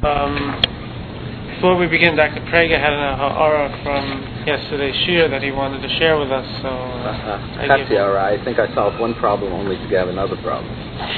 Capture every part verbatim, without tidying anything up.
Um, before we begin, Doctor Prager had an aura from yesterday's shir that he wanted to share with us. So uh, uh-huh. I, That's the aura. I think I solved one problem only to have another problem,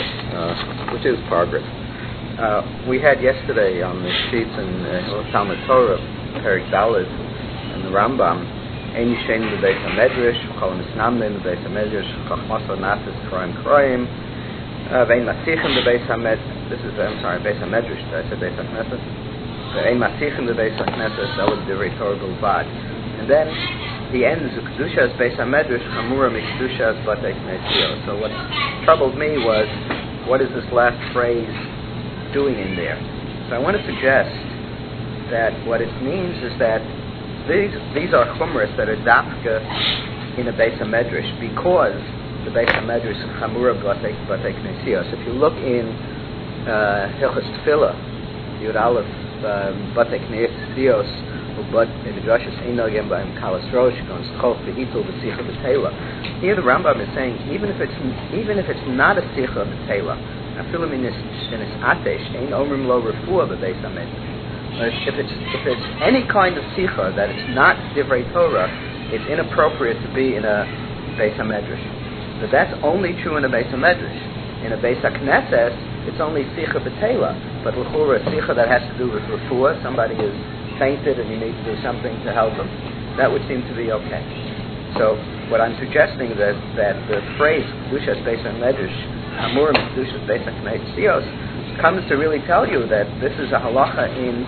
uh, which is progress. Uh, we had yesterday on the sheets in uh, Talmud Torah, Perik Daled, and the Rambam, Ein Yishen B'Beis HaMedrash, V'Chol Misnamnim B'Beis HaMedrash, Chachmaso Nafis Kroim Kroim, Ve'Ein Masichem B'Beis HaMedrash. This is, I'm sorry, Beis HaMedrash. Did I say Beis HaKnesset? Ve'Ein Masichem B'Beis HaKnesset. That was the Divrei Torah Bilvad. And then he ends the Kedusha as Beis HaMedrash, Chamura Mikdusha as Batei Knesio. So what troubled me was, what is this last phrase doing in there? So I want to suggest that what it means is that these these are chumras that are dafka in a Beis HaMedrash because the Beis HaMedrash is chamura b'atei knesios. If you look in uh, Hilchos Tefillah, Yud Aleph b'atei knesios u'bat midrashos eino gem b'hem kalas rosh gon schol v'hitul v'sicha b'teila. Here the Rambam is saying even if it's even if it's not a sicha b'teila, afilu min is atesh ein omrim lo refuah b'Beis HaMedrash. If it's if it's any kind of sicha that it's not divrei Torah, it's inappropriate to be in a Beis HaMedrash. But that's only true in a Beis HaMedrash. In a Beis HaKnesses, it's only sicha b'teila. But l'chura, sicha that has to do with refuah, somebody is fainted and you need to do something to help them, that would seem to be okay. So what I'm suggesting that that the phrase Kedushas Beis HaMedrash, Amurim Kedushas Beis HaKnesiyos, comes to really tell you that this is a halacha in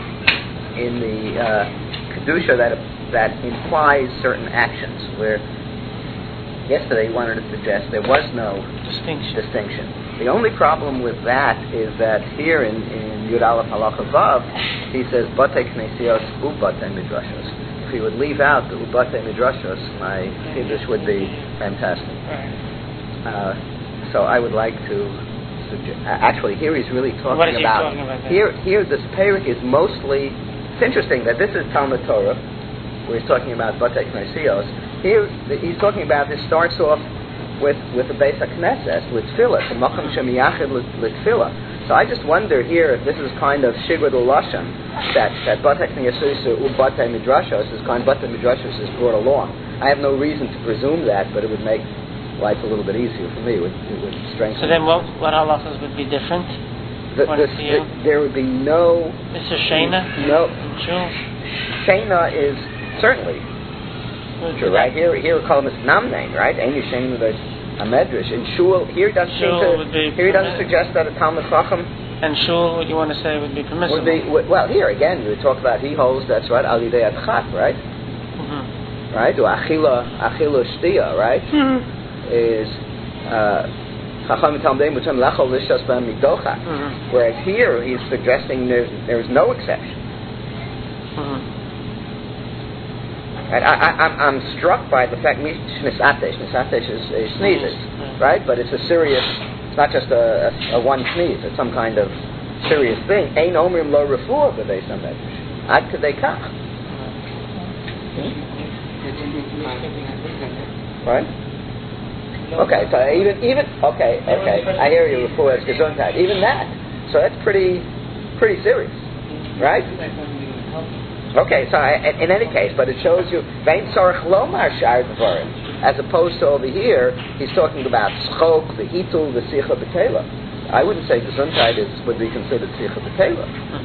in the uh, kedusha that that implies certain actions. Where yesterday he wanted to suggest there was no distinction. distinction. The only problem with that is that here in in Yud Aleph Halacha Vav he says Batei Knesios u'Batei Midrashos. If he would leave out the u'Batei Midrashos, my Kiddush would be fantastic. Right. Uh, so I would like to. Actually, here he's really talking what is he about. Talking about here, here this parak is mostly. It's interesting that this is Talmud Torah, where he's talking about Batei Knesios. Here he's talking about. This starts off with with the Beis HaKnesses with tefillah, the Macham Shemiyachid l'tefillah. So I just wonder here if this is kind of Shigud U'Lashon that that Batei Knesios u Batei Midrashos is kind of Batei Midrashos is brought along. I have no reason to presume that, but it would make life a little bit easier for me. It would, it would strengthen. So then, what what halachas would be different? The, the, the, there would be no. This is Shena. No. Shul. Shena is certainly true, right? Here, here we call him Namnein, right? Ain't you Shena the a medrash? In shul, here he doesn't seem to. Here he doesn't suggest that a Talmud Chacham. And shul, what you want to say would be permissible? Would be well. Here again, we talk about he holds that's right. Al Yidei Adchat, right? Mm-hmm. Right? Or Achila Achila Shtia, right? Mm-hmm. Is uh, mm-hmm. whereas here he's suggesting there's, there's no exception. Mm-hmm. And I, I, I'm, I'm struck by the fact Shnisatesh Shnisatesh is, is sneezes, mm-hmm. right? But it's a serious, it's not just a, a, a one sneeze, it's some kind of serious thing. Ein omrim lo refuah b'Beis HaMedrash ad kadei kach. Right? Okay, so even even okay, okay, I hear you. Before it's gesundheit, even that. So that's pretty pretty serious, right? Okay, so I, in any case, but it shows you vein tzarich lomar shar dvarim, as opposed to over here, he's talking about schok, the hitul, the sicha b'teila. I wouldn't say gesundheit is would be considered sicha b'teila.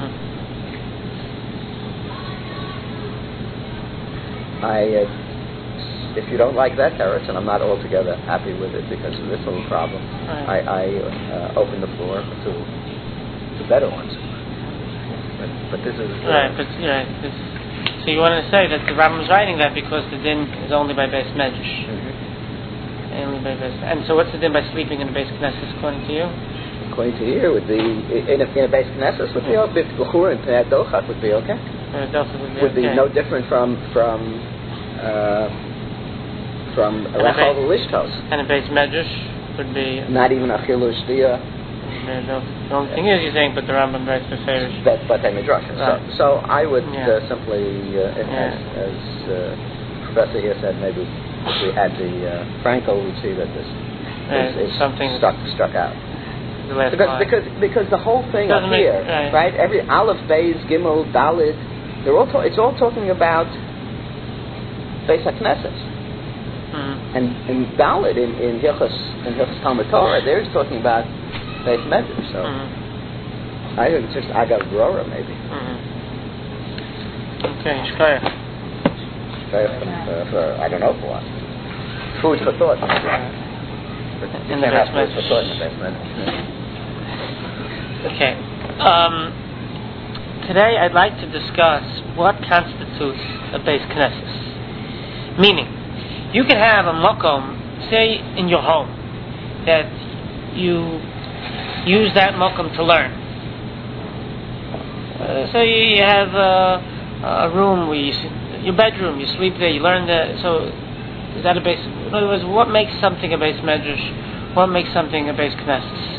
Mm-hmm. I. Uh, If you don't like that teretz, and I'm not altogether happy with it because of this little problem, right. I, I uh, open the floor to to better ones. But, but this is uh, right. But right. This, so you wanted to say that the Rambam is writing that because the din is only by Beis Medrash, mm-hmm. only by Beis. And so what's the din by sleeping in the Beis Knesses according to you? According to you, would be in a, in a Beis Knesses would be okay. B'chur and Pnei Dolchat would be okay. Would be, would be okay. no different from from. Uh, From Rachel Lishtos. And a Beis Medrash would be not even Achilu Shtia. The only thing is, you're saying, but the Rambam writes the Ferish. But but they Midrash. Right. So, so I would yeah. uh, simply, uh, yeah. as, as uh, Professor here said, maybe if we had the uh, Franco, we'd see that this right. is, is something struck struck out. the last because, line. because because the whole thing up Doesn't make- here, right. right? Every Aleph, Beis, Gimel, Dalet, they're all ta- it's all talking about Beis HaKnesses. Mm-hmm. And in Dalet, in in Hilchos in Hilchos Talmud Torah, there's talking about Beis Medrash. So Mm-hmm. I think it's just Agav Brora maybe. Mm-hmm. Okay, Shkaya. For, for, for, I don't know for what. Food for thought. But In you the can't have Beis food for Medrash. thought in the Beis Medrash. Okay. Um, today I'd like to discuss what constitutes a Beis Knesses. Meaning, you can have a makom, say in your home, that you use that makom to learn. Uh, so you have a, a room where you, your bedroom, you sleep there, you learn that. So is that a base? In other words, what makes something a base medrash? What makes something a base knesses?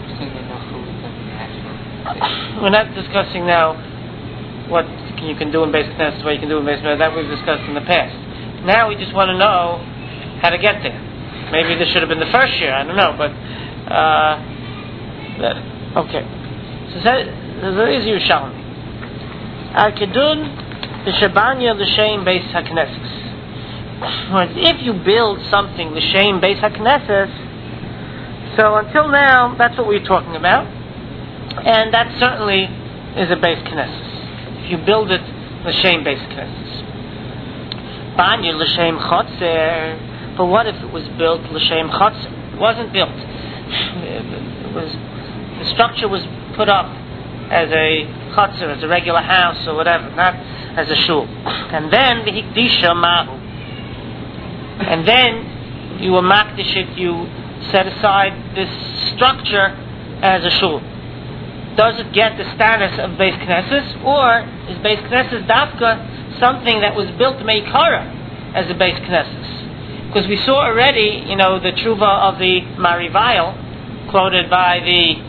We're not discussing now what you can do in base knesses, what you can do in base medrash. That we've discussed in the past. Now we just want to know how to get there. Maybe this should have been the first year. I don't know, but uh, that, okay. So that, there is Yerushalmi. Al-Kedun L'Shabanya L'Shem Beis HaKnesses. If you build something L'Shem Beis HaKnesses, so until now, that's what we're talking about. And that certainly is a Beis Knesses. If you build it L'Shem Beis Knesses. Banya L'Shem Chotzer. But what if it was built L'Shem Chotzer? It wasn't built. It was, the structure was put up as a chotzer, as a regular house or whatever, not as a shul. And then the hikdisha mahu. And then you were makdish it, you set aside this structure as a shul. Does it get the status of Beis Knesses, or is Beis Knesses dafka something that was built meikara as a Beis Knesses? Because we saw already, you know, the tshuva of the Marivail, quoted by the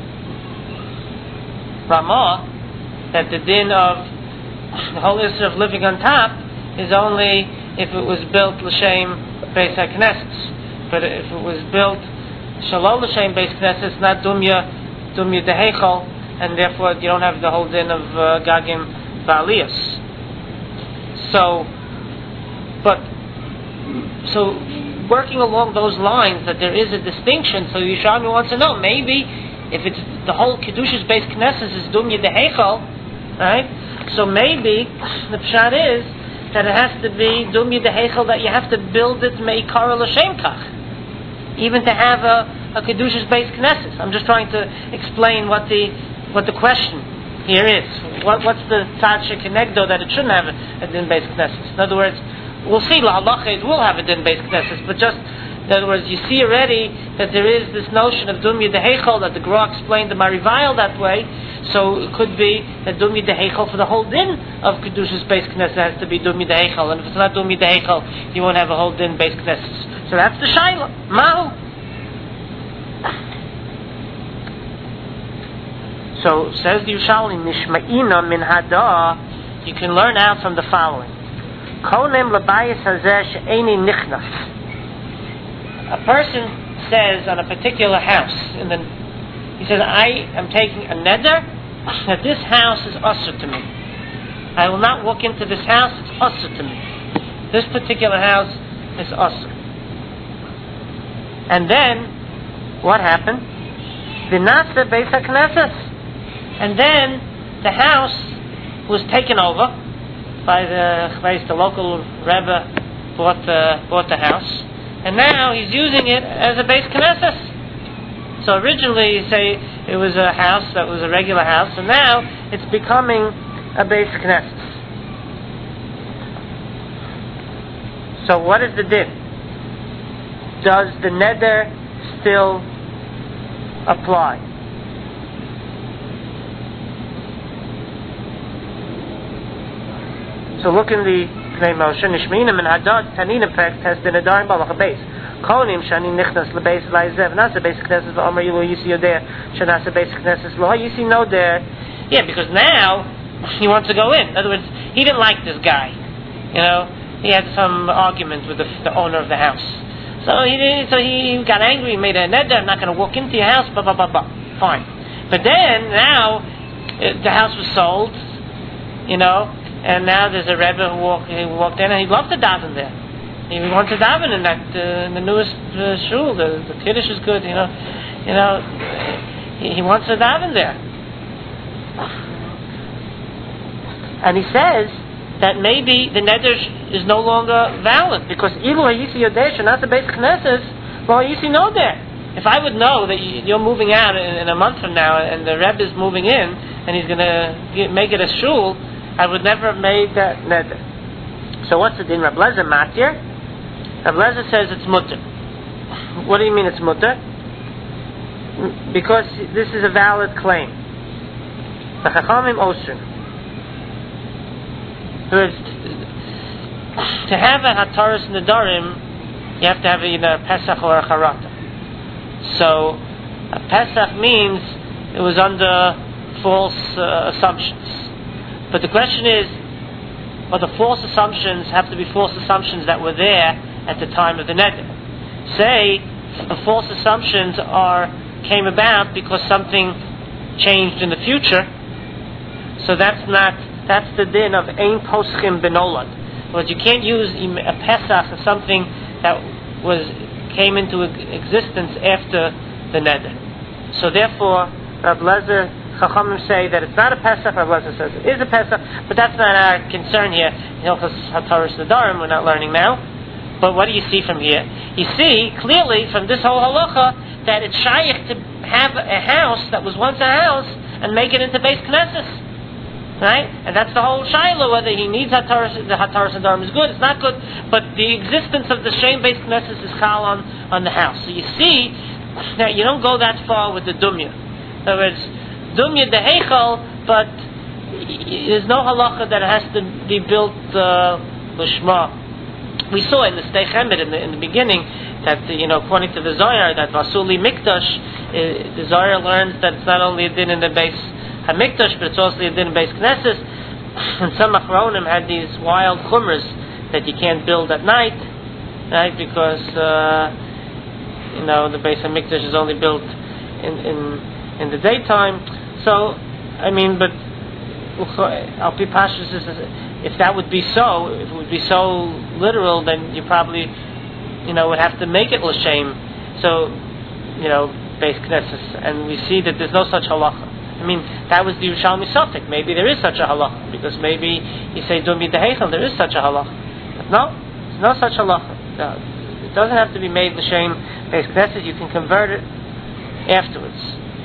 Ramah, that the din of the whole issue of living on top is only if it was built l'shem Beis HaKnesses. But if it was built shalom l'shem Beis HaKnesses, not dumya dumya dehechol, and therefore you don't have the whole din of uh, gagim v'aliyos. So, but so working along those lines, that there is a distinction. So Yerushalmi wants to know, maybe if it's the whole Kedushas Beis Knesses is Dumya Dehechal, right? So maybe the pshat is that it has to be Dumya Dehechal, that you have to build it Meikara L'Shem Kach, even to have a, a Kedushas Beis Knesses. I'm just trying to explain what the what the question here is. What, what's the Tzad Shekenegdo that it shouldn't have a, a Din Beis Knesses? In other words, we'll see, La'alacha, it will have a Din Beis Knesses, but just, in other words, you see already that there is this notion of Dumya Dehechal, that the Gra explained the Marivail that way, so it could be that Dumya Dehechal for the whole Din of Kedushas Beis Knesses has to be Dumya Dehechal, and if it's not Dumya Dehechal, you won't have a whole Din Beis Knesses. So that's the Shaila. Mahu. So, says the Yerushalmi, Nishma'ina min hada, you can learn out from the following. Konem labayis hazeh she'eni nichnas. A person says on a particular house, and then he says, I am taking a neder that this house is usher to me. I will not walk into this house, it's usher to me. This particular house is usher. And then, what happened? V'nasa Beis HaKnesses. And then the house was taken over by the the local Rebbe bought the bought the house, and now he's using it as a Beis Knesses. So originally, you say it was a house that was a regular house, and now it's becoming a Beis Knesses. So what is the din? Does the neder still apply? So look in the Pnei Moshe, Nishmina min hadad tanina pek has the nedarim balach beis. Konim shani nichnas lebeis laizev nasa beis knesses v'omer yilu yisi yoder shanasa beis knesses lo yisi no there. Yeah, because now he wants to go in. In other words, he didn't like this guy. You know, he had some argument with the, the owner of the house. So he did, so he got angry. He made a neder. I'm not going to walk into your house. Blah blah blah blah. fine. But then, now, uh, the house was sold, you know, and now there's a Rebbe who walked, who walked in, and he loved to daven there. He wants to daven in that, uh, in the newest uh, shul. The, the Kiddush is good, you know. You know, he, he wants to daven there. And he says that maybe the neder is no longer valid, because ilu hayisi yodesh, not the base knesses, well, hayisi know that. If I would know that you're moving out in, in a month from now, and the Rebbe is moving in, and he's going to make it a shul, I would never have made that neder. So what's the din? Reb Lezer matir. Reb Lezer says it's mutter. What do you mean it's mutter? Because this is a valid claim. The Chachamim osir. To have a hataras nedarim, you have to have either a Pesach or a Charata. So a Pesach means it was under false uh, assumptions. But the question is, well, the false assumptions have to be false assumptions that were there at the time of the neder. Say the false assumptions are came about because something changed in the future. So that's not that's the din of ein poschim benolad. But you can't use a Pesach as something that was came into existence after the neder. So therefore, Reb Lezer Chachamim say that it's not a Pesach. Reb Lezer says it is a Pesach, but that's not our concern here. Hilchos Hataras Nedarim, we're not learning now. But what do you see from here? You see clearly from this whole halacha that it's shaykh to have a house that was once a house and make it into Beis Knesses. Right? And that's the whole Shiloh, whether he needs Hataras, the Hataras Nedarim is good, it's not good, but the existence of the Shem Beis Knesses is chal on, on the house. So you see that you don't go that far with the Dumya. In other words, Dumya the Heichal, but there's no halacha that it has to be built uh, Lishma. We saw in the Stei Chemed in the, in the beginning that, you know, according to the Zohar, that Vasuli Mikdash, uh, the Zohar learns that it's not only a din in the base HaMikdash, but it's also a din in base Knesses. And some Achronim had these wild chumras that you can't build at night, right? Because uh, you know the base HaMikdash is only built in in in the daytime. So, I mean, but Al Pi Pashtus is, if that would be so, if it would be so literal, then you probably, you know, would have to make it l'shem. So, you know, base Knesses, and we see that there's no such halacha. I mean, that was the Yerushalmi Suffolk. Maybe there is such a halacha, because maybe you say Dumi Dehechel, there is such a halacha. But no, there's no such halacha. No, it doesn't have to be made l'shem base Knesset. You can convert it afterwards.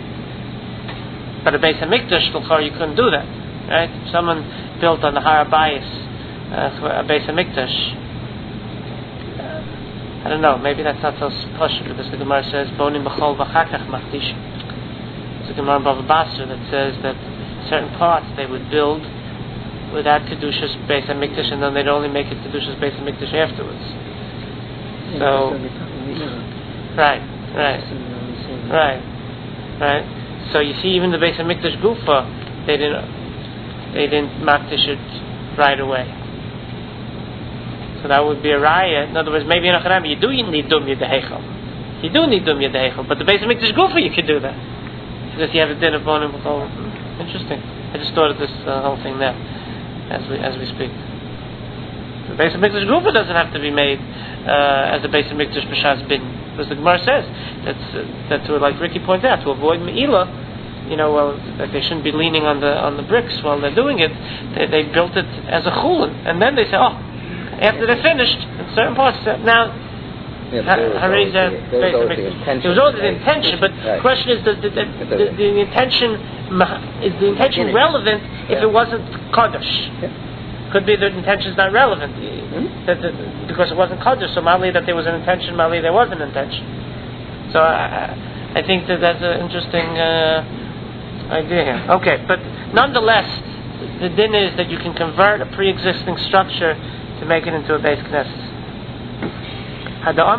But a base Hamikdash, you couldn't do that, right? If someone built on the Har Bayis, uh, a base Hamikdash, uh, I don't know. Maybe that's not so special, because the Gemara says Bonim b'chol v'chakach machdish. It's a Gemara in Bava Basra that says that certain parts they would build without Kedushas Beis HaMikdash, and then they'd only make it Kedushas Beis HaMikdash afterwards. So, right, right, right, right. So you see, even the Beis HaMikdash Gufa, they didn't, they didn't Makdish it right away. So that would be a raya. In other words, maybe in Acharami you do need Dum Yedehechel. You do need Dum Yedehechel, but the Beis HaMikdash Gufa you could do that. Because you have a din of bonim b'chol. Interesting. I just thought of this uh, whole thing now, as we as we speak. The Beis HaMikdash Gufa doesn't have to be made uh, as the Beis HaMikdash b'shas bin, because the Gemara says that's uh, that to, like Ricky pointed out, to avoid me'ilah, you know, well, that they shouldn't be leaning on the on the bricks while they're doing it. They, they built it as a chulin, and then they say, oh, after they're finished, in certain parts now. Yeah, there was always the, there was always the intention. There was always the intention, but the right. question is, the, the, the, the, the intention is the intention relevant if yeah. it wasn't kaddish? Yeah. Could be the intention is not relevant mm-hmm. that, that, because it wasn't kaddish. So mali that there was an intention, mali there was an intention. So I, I think that that's an interesting uh, idea here. Okay, but nonetheless, the din is that you can convert a pre-existing structure to make it into a base knesset. So that's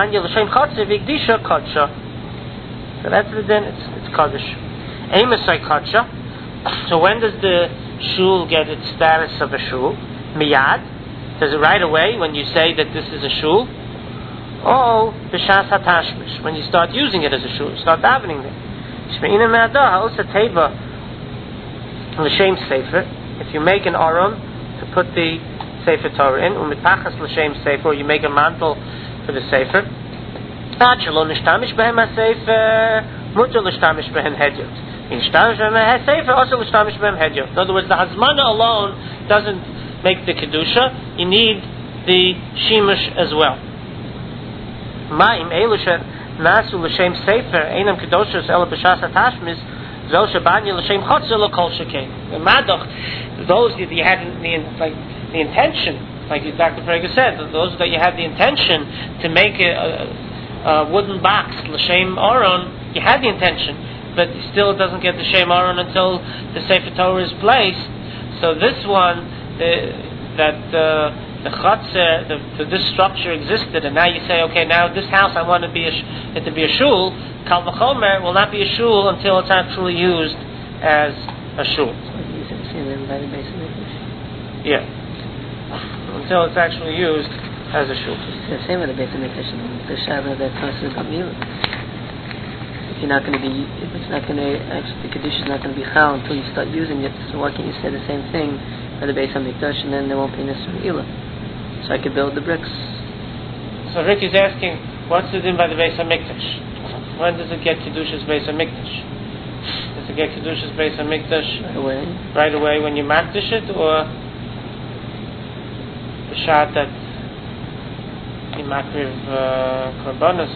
the din, it's, it's Kaddish. Eimesai Kadsha. So when does the shul get its status of a shul? Miyad. Does it right away when you say that this is a shul? Or B'shas HaTashmish, when you start using it as a shul, start davening there. Shmeina me'adah ha'osa teva l'shem sefer. If you make an aron to put the sefer Torah in, u'mitpachas l'shem sefer, or you make a mantle for the sefer. Ad shelo nishtamish behem ha'sefer, mutar l'shtamish behem hedyot. In nishtamish behem ha'sefer, also l'shtamish behem hedyot. In other words, the hazmana alone doesn't make the kedusha. You need the shimush as well. Ma'im elu she'nasu l'shem sefer, einam kedoshos ela b'shas ha'tashmiz, zo shebanya l'shem chotzer l'kol shekein. The madoch, those that you had in the, like, the intention, like Doctor Prager said, those that you had the intention to make a, a, a wooden box, l'shem aron, you had the intention, but still it doesn't get the shem aron until the Sefer Torah is placed. So this one, the, that uh, the chotzer, the, the, this structure existed, and now you say, okay, now this house I want to be a, it to be a shul. Kal v'chomer will not be a shul until it's actually used as a shul. Yeah. Until it's actually used as a shul. It's the same with the Beis Hamikdash. The Shabbat that passes on Milah. If you're not going to be, if it's not going to actually, the kedusha is not going to be chal until you start using it. So why can't you say the same thing for the Beis Hamikdash, and then there won't be necessarily Milah? So I could build the bricks. So Rick is asking, what's it in by the Beis Hamikdash? When does it get kedusha's Beis Hamikdash? Does it get kedusha's Beis Hamikdash right away? Right away when you makdish it, or the shot that you makriv uh, korbanos?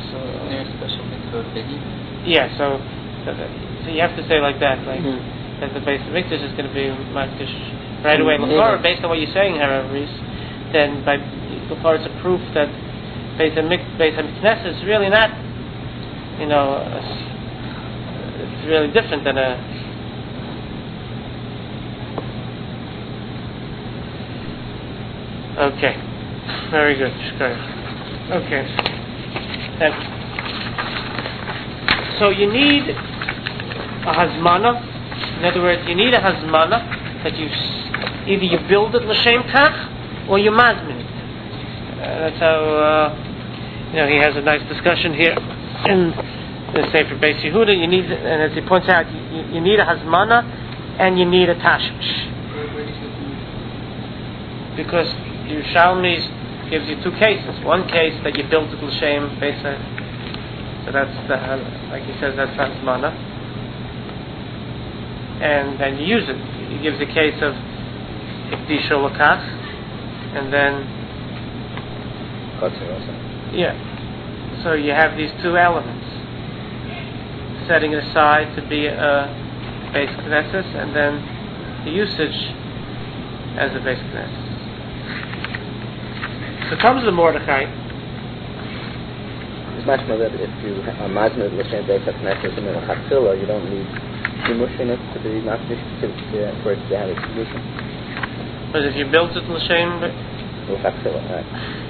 Yeah, so, so so you have to say like that, like mm-hmm. that the Beis Hamikdash is going to be makdish right away. Mm-hmm. L'chora, based on what you're saying, Harav Rees, then by l'chora it's a proof that Beis Hamikdash is really not, you know, a, it's really different than a. Okay, very good. Okay, then, so you need a hazmana. In other words, you need a hazmana that you either you build it l'shem kach or you mazmin it. Uh, that's how uh, you know he has a nice discussion here in the Sefer Beis Yehuda. You need, and as he points out, you, you need a hazmana and you need a tashmish, because Yerushalmi gives you two cases. One case that you built it l'shem besa, so that's the, like he says, that's hazmana, and then you use it. He gives a case of ikdisha l'kach, and then yeah. So you have these two elements, setting it aside to be a base knesses, and then the usage as a base knesses. So comes the Mordechai. It's much more that if you are mazmid l'shem base knesses and then a chatzila, you don't need shimush in it to be not to for it to have its solution. But if you built it l'shem, chatzila, right?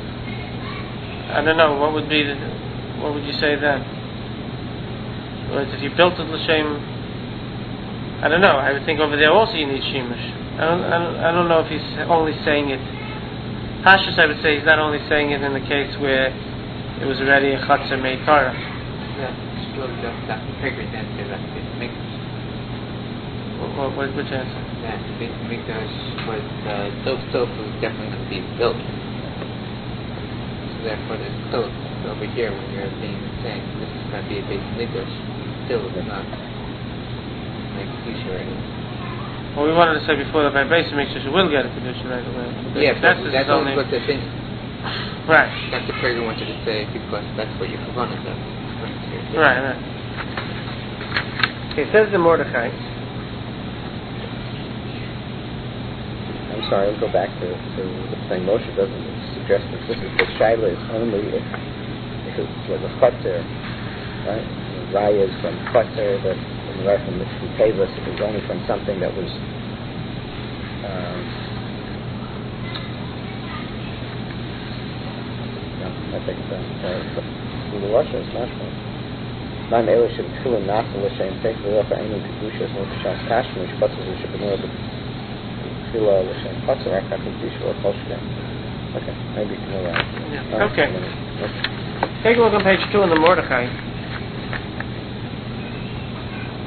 I don't know. What would be the, what would you say then? Whereas if you built it l'shem, I don't know. I would think over there also you need shimush. I don't, I don't, I don't know if he's only saying it. Pashtus, I would say he's not only saying it in the case where it was already a chatzar meikara. Yeah, still just that figured that that's Beis Hamikdash. What, what, which answer? That Beis Hamikdash was uh, Tov Tov was definitely going to be built. So therefore, there's Tov over here when you're being saying this is going to be a Beis Hamikdash. Still, it's not like Kedusha right now. Well, we wanted to say before that by Beis Hamikdash you will get a Kedusha right away. Yeah, that's, that's, that's only what the thing. Right. That's the prayer wanted to say because that's what your kavanah does. Right, right. Okay, it says the Mordechai. I'm sorry, I'll go back to, to the thing. Moshe doesn't suggest that this is the shaila is only if, if it was a chater, right? The raya is from chater, but the raya from the Tevas is only from something that was um, no, I think it's uh, the Russia is not from Man Eilish and Tefillah Nasa L'Shem Teich V'Rocha Einu Kedushas No K'Shas Tashmish Chatzos L'Shebenor Tefillah L'Shem Chatzos Rak HaKedush Or Chol Shem. Okay, maybe you can know that. Yeah. Oh, okay. okay. Take a look on page two in the Mordechai.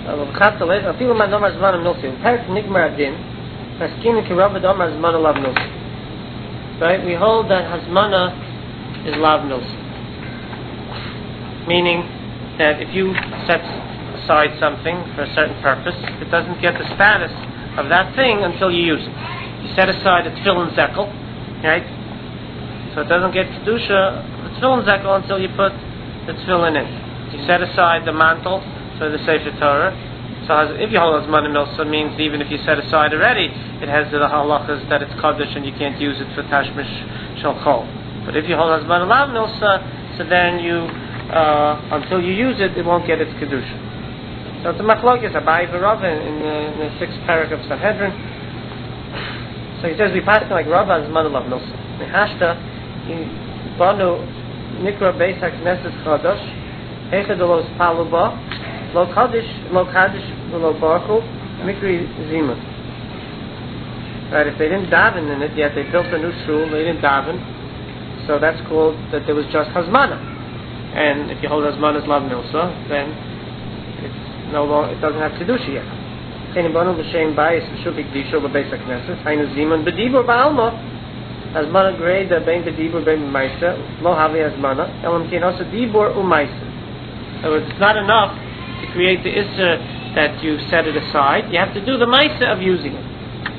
Chatzalet, afilu man omar zman milsi. Perik nigmar adin, paskinu ki rabbi omar zman lav milsi. Right? We hold that hazmana is lav milsi. Meaning that if you set aside something for a certain purpose, it doesn't get the status of that thing until you use it. You set aside a tefillin zekel, right? So it doesn't get kedusha, the tefillin zekel, until you put the tefillin in. You set aside the mantle for the Sefer Torah. So if you hold hazmana milsa, it means even if you set aside already, it has the halachas that it's kaddish and you can't use it for tashmish shel kol. But if you hold hazmana lav milsa, so then you uh, until you use it, it won't get its kedusha. So it's a machlokes Abai v'Rav in, in, in the sixth paragraph of Sanhedrin. So he says we pass like Rav hazmana lav milsa. Mehashta banu nikra beis hakneses chadash echad lo spalu ba lo kaddish lo kaddish lo baruchu mikri zima. Right, if they didn't daven in it yet, they built a new shul, they didn't daven, so that's called that there was just hazmana. And if you hold hazmana as lav milsa, then it's no longer, it doesn't have kedusha yet. Chenibanu b'shem bayis v'shuvik disho b'beis hakneses hainu ziman b'dibur ba'alma hazmana grei da bein b'dibur bein b'maisa lo havi hazmana elam kin also dibur u'maisa. In other words, it's not enough to create the issa that you set it aside. You have to do the maisa of using it.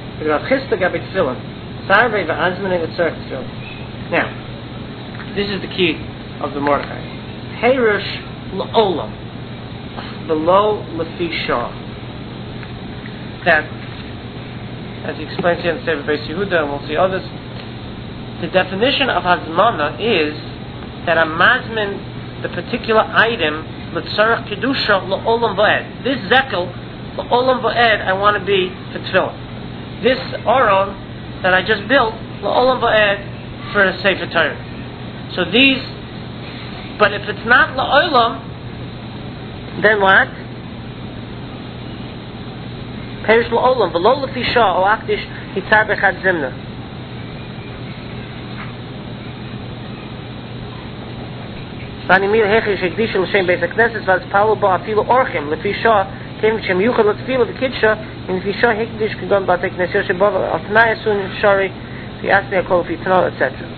Now, this is the key of the Mordechai. Heirush la'olam, below lefi shah. That, as he explains here in Sefer Beis Yehuda, and we'll see others, the definition of hazmana is that a mazmin, the particular item, l'tzarech kedusha la'olam va'ed. This zekel, la'olam va'ed, I want to be for tefillah. This aron that I just built, la'olam va'ed, for a Sefer Torah. So these, but if it's not la'olam, then what? Perish la'olam, v'lo lefi shah, o akdish hitzar bechad zimna. Vani mil hechi shekdish l'shem beis hakneses, vaz palu ba afilu orchim, lefi shah, kem shem yuchel l'tfila v'kidsha, in lefi shah hekdish k'gon ba teknesir shebava, al-tnai asun shari, v'yasni akol v'fi tnol, et cetera.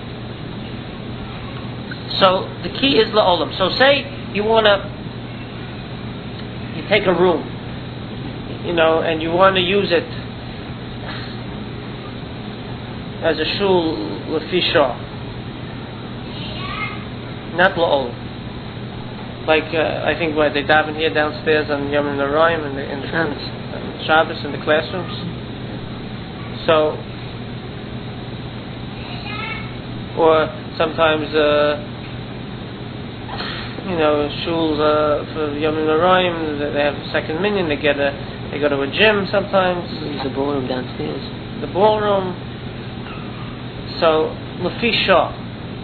So the key is la'olam. So say you want to, you take a room, you know, and you want to use it as a shul lefi shah, not la'olam. Like uh, I think what they daven here downstairs on Yom Noraim in the in the Shabbos, Shabbos in the classrooms. So, or sometimes. Uh, You know, shuls uh, for Yom Noraim, they have a second minyan. They get a, they go to a gym sometimes. There's a ballroom downstairs. The ballroom. So lefi shah,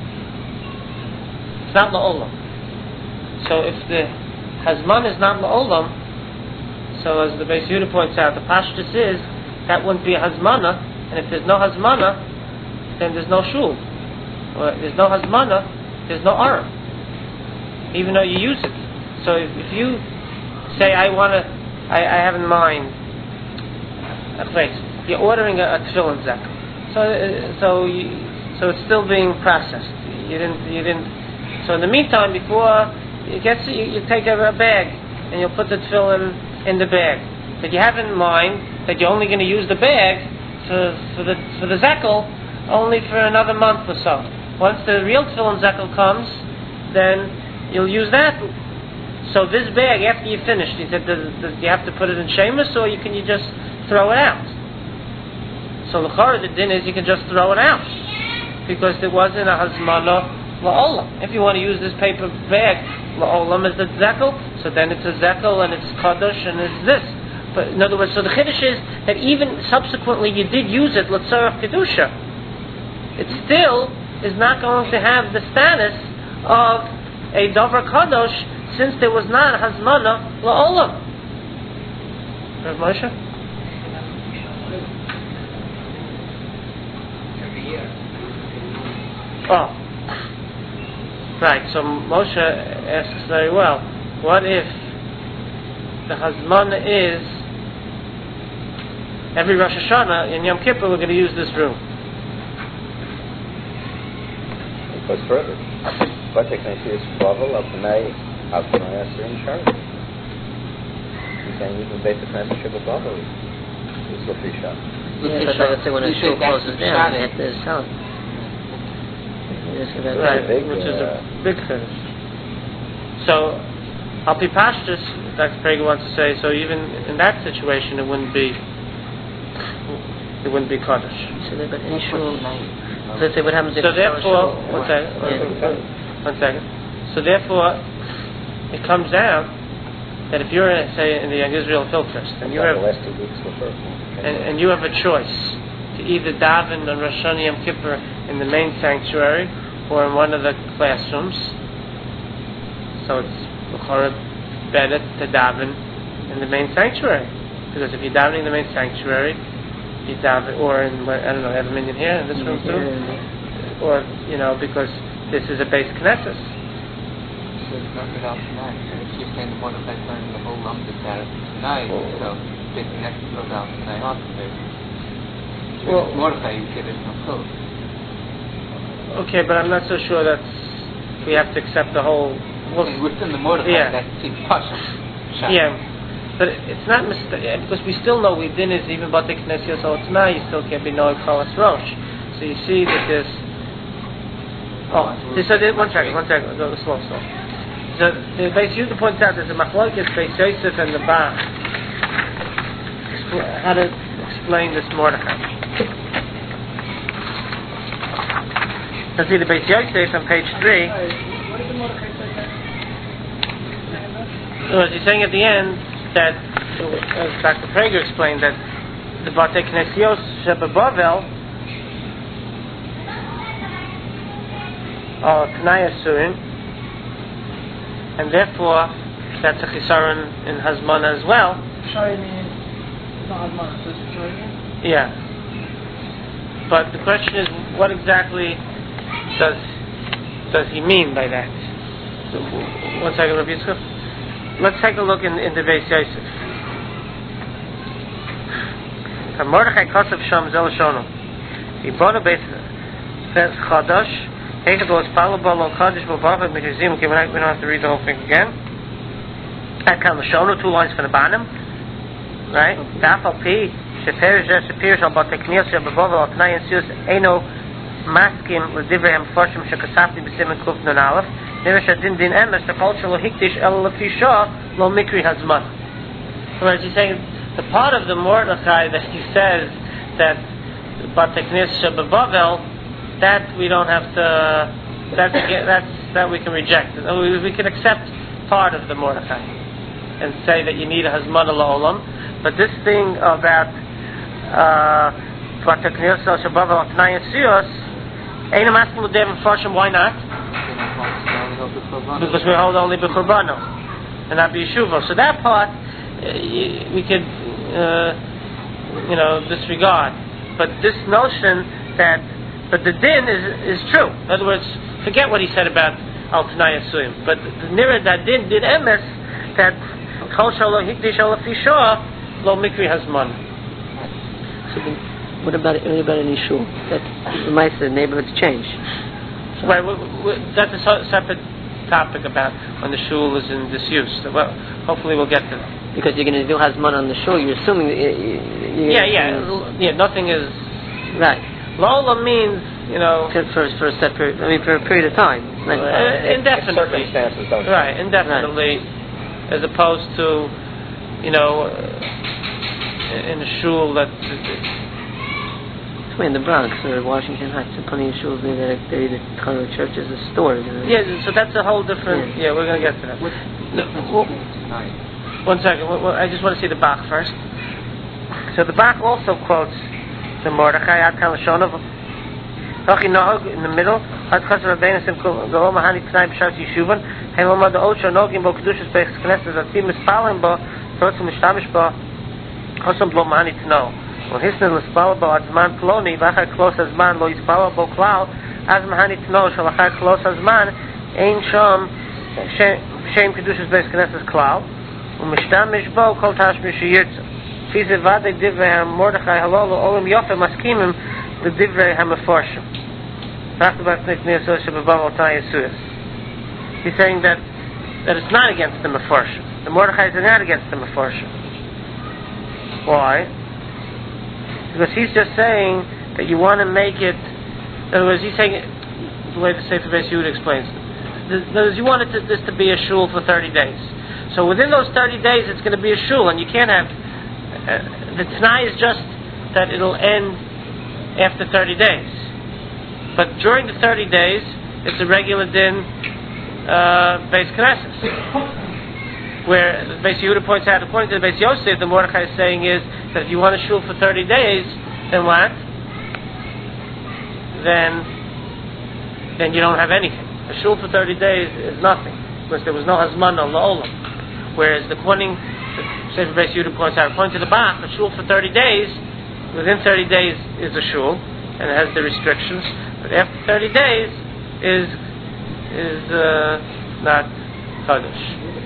it's not la'olam. So if the hazman is not la'olam, so as the Beis Yehuda points out, the pashtus is that wouldn't be a hazmana, and if there's no hazmana, then there's no shul. Or there's no hazmana, there's no aron, even though you use it. So if, if you say, I want to, I, I have in mind a place, you're ordering a, a tefillin zek. So, uh, so, you, so it's still being processed. You didn't, you didn't. So in the meantime, before it gets, you, you take a, a bag and you'll put the tefillin in the bag. But you have in mind that you're only going to use the bag for, for the for the zekel only for another month or so. Once the real tefillin zekel comes, then you'll use that. So this bag, after you finished, he said, does, does you have to put it in shemus, or you can you just throw it out? So the chorah, the din is you can just throw it out, because there wasn't a hazmana la'olam. If you want to use this paper bag, la'olam is the zekel, so then it's a zekel and it's kaddish and it's this. But in other words, so the chiddush is that even subsequently you did use it l'tzarech kedusha, it still is not going to have the status of a davar kadosh, since there was not hazmana la'olam. Rav Moshe? Every year. Oh. Right, so Moshe asks very well, what if the Hazmana is every Rosh Hashanah in Yom Kippur we're going to use this room. It goes further. Bate Knesias Bavel Altanai Altanai Asurim Shari. He's saying even Beit Knesias Shabbat Bavel is Lafisha. Yeah, but like I say, when a shul closes down, they have to sell it. Right, big, which is uh, a big finish. So, Al Pi Pashtus, Doctor Prager wants to say, so even in that situation, it wouldn't be, it wouldn't be Kaddish. So they but any shul, let's say what happens if So therefore, one second, yeah. one second. So therefore, it comes down that if you're, say, in the Young Israel Filters, and you have, the last two weeks the first one. and, and you have a choice to either daven on Rosh Hashanah Yom Kippur in the main sanctuary or in one of the classrooms. So it's better to daven in the main sanctuary, because if you're davening in the main sanctuary, you daven, or in, I don't know, have a minion here in this room too, or you know, because this is a base Knesset. So it's not without tonight. If you're saying the Mordechai learning the whole lump that's out tonight, so the next goes out tonight also. Well, Mordechai, you say there's no code. Okay, but I'm not so sure that's we have to accept the whole. Well, within the Mordechai, yeah. that seems partial. Yeah, but it's not mistake because we still know within is even Bate Knesias Otna, you still can't be knowing Chalas Rosh. So you see that there's. Oh, so there, one second, one second, go slow, slow. So the base Yudah points out there's a machlokes Beis Yosef and the Bach. How to explain this Mordechai? Let's see the Beis Yosef on page three. What did the Mordechai say? So he's saying at the end that, as Doctor Prager explained, that the Bate Knesios Shebabavel are Tanai Asurin, and therefore that's a Chisaron in Hazmana as well. Shari means not Hazmana, so it's Shari. Yeah. But the question is, what exactly does does he mean by that? So, one second, Rabbi Yitzchak. Let's take a look in, in the Beis Yosef. Mordechai Kosav Sham Zel Shono. Ibona Beis Chadash. Hechad was Palabal Lo Kaddish Bo Bavad Mikazim. Okay, we don't have to read the whole thing again. Akal Shono, two lines from the bottom. Right? Dafal Pi. Sheperish Sheperish Al Bateknios Shebabavel Al Tnai Yisius Eino Maskim L'Divrei Hamforshim Shekasafti B'Simen Kuf Nun Aleph. Whereas he's saying the part of the Mordechai that he says that Bate Knesias Shebabavel, that we don't have to, that's that's that we can reject. We, we can accept part of the Mordechai and say that you need a Hazmana La'olam, but this thing about Bate Knesias Shebabavel Tnai Yisius, Eino Maskim L'Divrei Hamforshim, why not? Because we hold only b'churbano and not b'yeshuva. So that part uh, we could, uh, you know, disregard. But this notion that, but the din is is true. In other words, forget what he said about al Tanai Asuyim. But the nira that din did emes that chol shalo hikdish al fisha lo mikri hazman. So then, what about what about an issue that the mice the neighborhoods change? So right, we, we, that's a so, separate topic about when the shul is in disuse. So, well, hopefully we'll get to that. Because you're going to do Hazman on the shul, you're assuming. That you, you, yeah, yeah, uh, yeah. Nothing is right. Lola means you know for for, for a set period. I mean, for a period of time. Like, uh, indefinitely. Circumstances don't right, indefinitely, right. As opposed to you know uh, in a shul that. In the Bronx or Washington Heights, there are plenty of shuls there that are either kind of churches or stores. You know? Yeah, so that's a whole different. Yeah, yeah we're going to get to that. No, well, one second. Well, well, I just want to see the Bach first. So the Bach also quotes the Mordechai Ad Kalashonov. In the middle, Ad Chasar Rabbeinu Sim Golo Mahani Tnai B'Shat Yeshuvan. Hey, Lama the Ocho Nogim Bo Kedushas Beis Knesset Zatim Mispalim Bo Rotzim Mishtamish Bo Chosam Blo Mahani Tno. Well, hisnel l'spala bo azman ploni, v'achar klos azman lo yispala bo klal, az mahani tno shalachar klos azman, ein shom shem kedushas beis knesses klal. ומשתמש בו כל תשמיש שירצה. לפי זה ודאי דברי מרדכי הללו עולם יפה מסכימים לדברי המפורשים. He's saying that that it's not against the Mefarshim. The Mordechai is not against the Mefarshim. Why? Because he's just saying that you want to make it. In other words, he's saying the way the Sefer Beis Yehuda explains it. In other words, you want it to, this to be a shul for thirty days. So within those thirty days, it's going to be a shul, and you can't have. Uh, the T'nai is just that it'll end after thirty days. But during the thirty days, it's a regular din uh, Beis Knesset. Where Beis Yehuda points out, according to the Beis Yosef, the Mordechai is saying is that if you want a shul for thirty days, then what? Then, then you don't have anything. A shul for thirty days is nothing, because there was no hazmana la'olam. Whereas the according the Sefer Beis Yehuda points out, according to the Bach, a shul for thirty days, within thirty days is a shul, and it has the restrictions. But after thirty days is is uh, not Kaddish.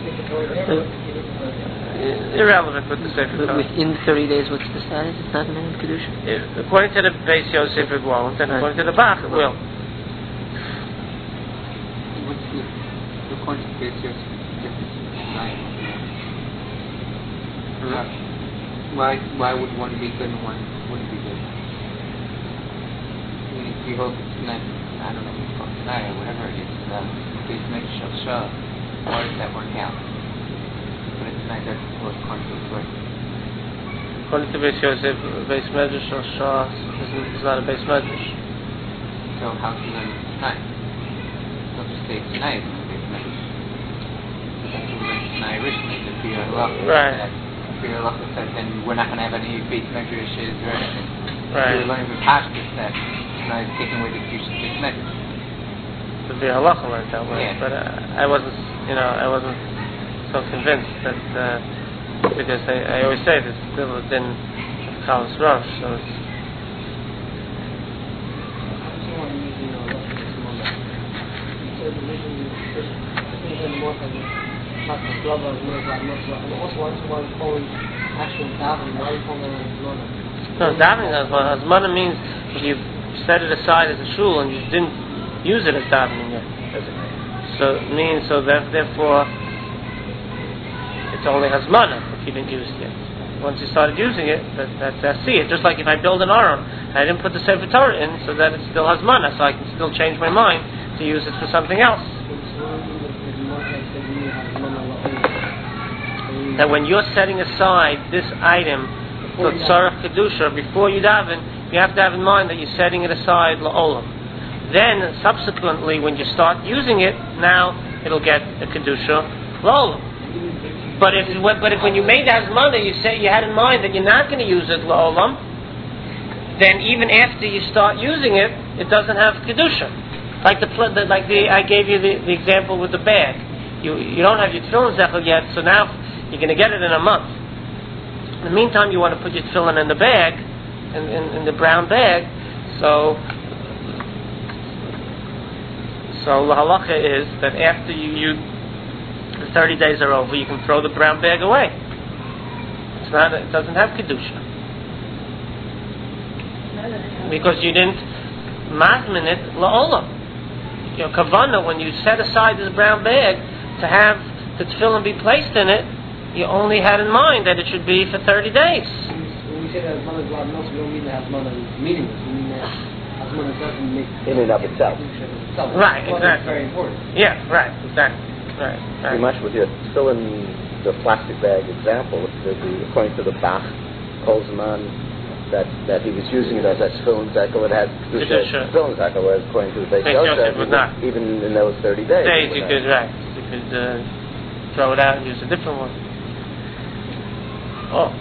Uh, irrelevant with the Sefer But within thirty days, what's the status? It's not going to have Kedusha? If, according to the Beis Yosef, it won't, and according to the Bach, it will. What's the, according to Beis Yosef, difference tonight? Mm-hmm. Why, why would one be good and one wouldn't be good? We hold it tonight, I don't know what it's called tonight or whatever it is, the base measure shall show. Why does that work out? But it's tonight, that's what according to the story. According to Beis Yosef, base medrash or shah is not a base medrash. So how can you learn tonight? Don't just say tonight is a base medrash. That's what we learned tonight originally, the Pir Halacha. Right. Pir Halacha said then we're not going to have any base medrashes or anything. Right. We were learning with Pashtus that tonight is taking away the Kedusha of base medrash. The Pir Halacha learned that way, Yeah. but uh, I wasn't, you know, I wasn't so convinced that uh, because I, I always say this still in Chalas Rosh, so it's. No, davening hazmana. Hazmana means if you set it aside as a shul and you didn't use it as davening yet. So it means so that therefore it's only hazmana if you didn't use it yet. Once you started using it, that, that, that's see it. Just like if I build an aron, I didn't put the Sefer Torah in, so that it's still hazmana, so I can still change my mind to use it for something else. That when you're setting aside this item for tzarech kedusha before you daven, you have to have in mind that you're setting it aside la'olam. Then subsequently, when you start using it, now it'll get a kedusha la'olam. But if but if when you made the hazmana, you said you had in mind that you're not going to use it la'olam, then even after you start using it, it doesn't have kedusha. Like the, the like the I gave you the, the example with the bag. You you don't have your tefillin zechel yet, so now you're going to get it in a month. In the meantime, you want to put your tefillin in the bag, in, in, in the brown bag. So, so the halacha is that after you, you the thirty days are over, you can throw the brown bag away. It's not. It doesn't have kedusha because you didn't mazmin it la'olam. You know, kavana, when you set aside this brown bag to have the tefillin be placed in it, you only had in mind that it should be for thirty days. When we say that Hazmana is Ladnos, we don't mean that Hazmana is meaningless. We mean that Hazmana doesn't make In and of itself. itself. Right, Well, exactly. That's very important. Yeah, right, exactly. Right, Pretty right. much with your still in the plastic bag example, the, the, according to the Bach, Kolzman, that, that he was using it as a tefillin zekel, it had Kedusha. tefillin zekel, whereas according to the Beis Beis Yosef Yosef, would not. even in those thirty days. Days it you would could, not. right, you could uh, throw it out and use a different one. Oh.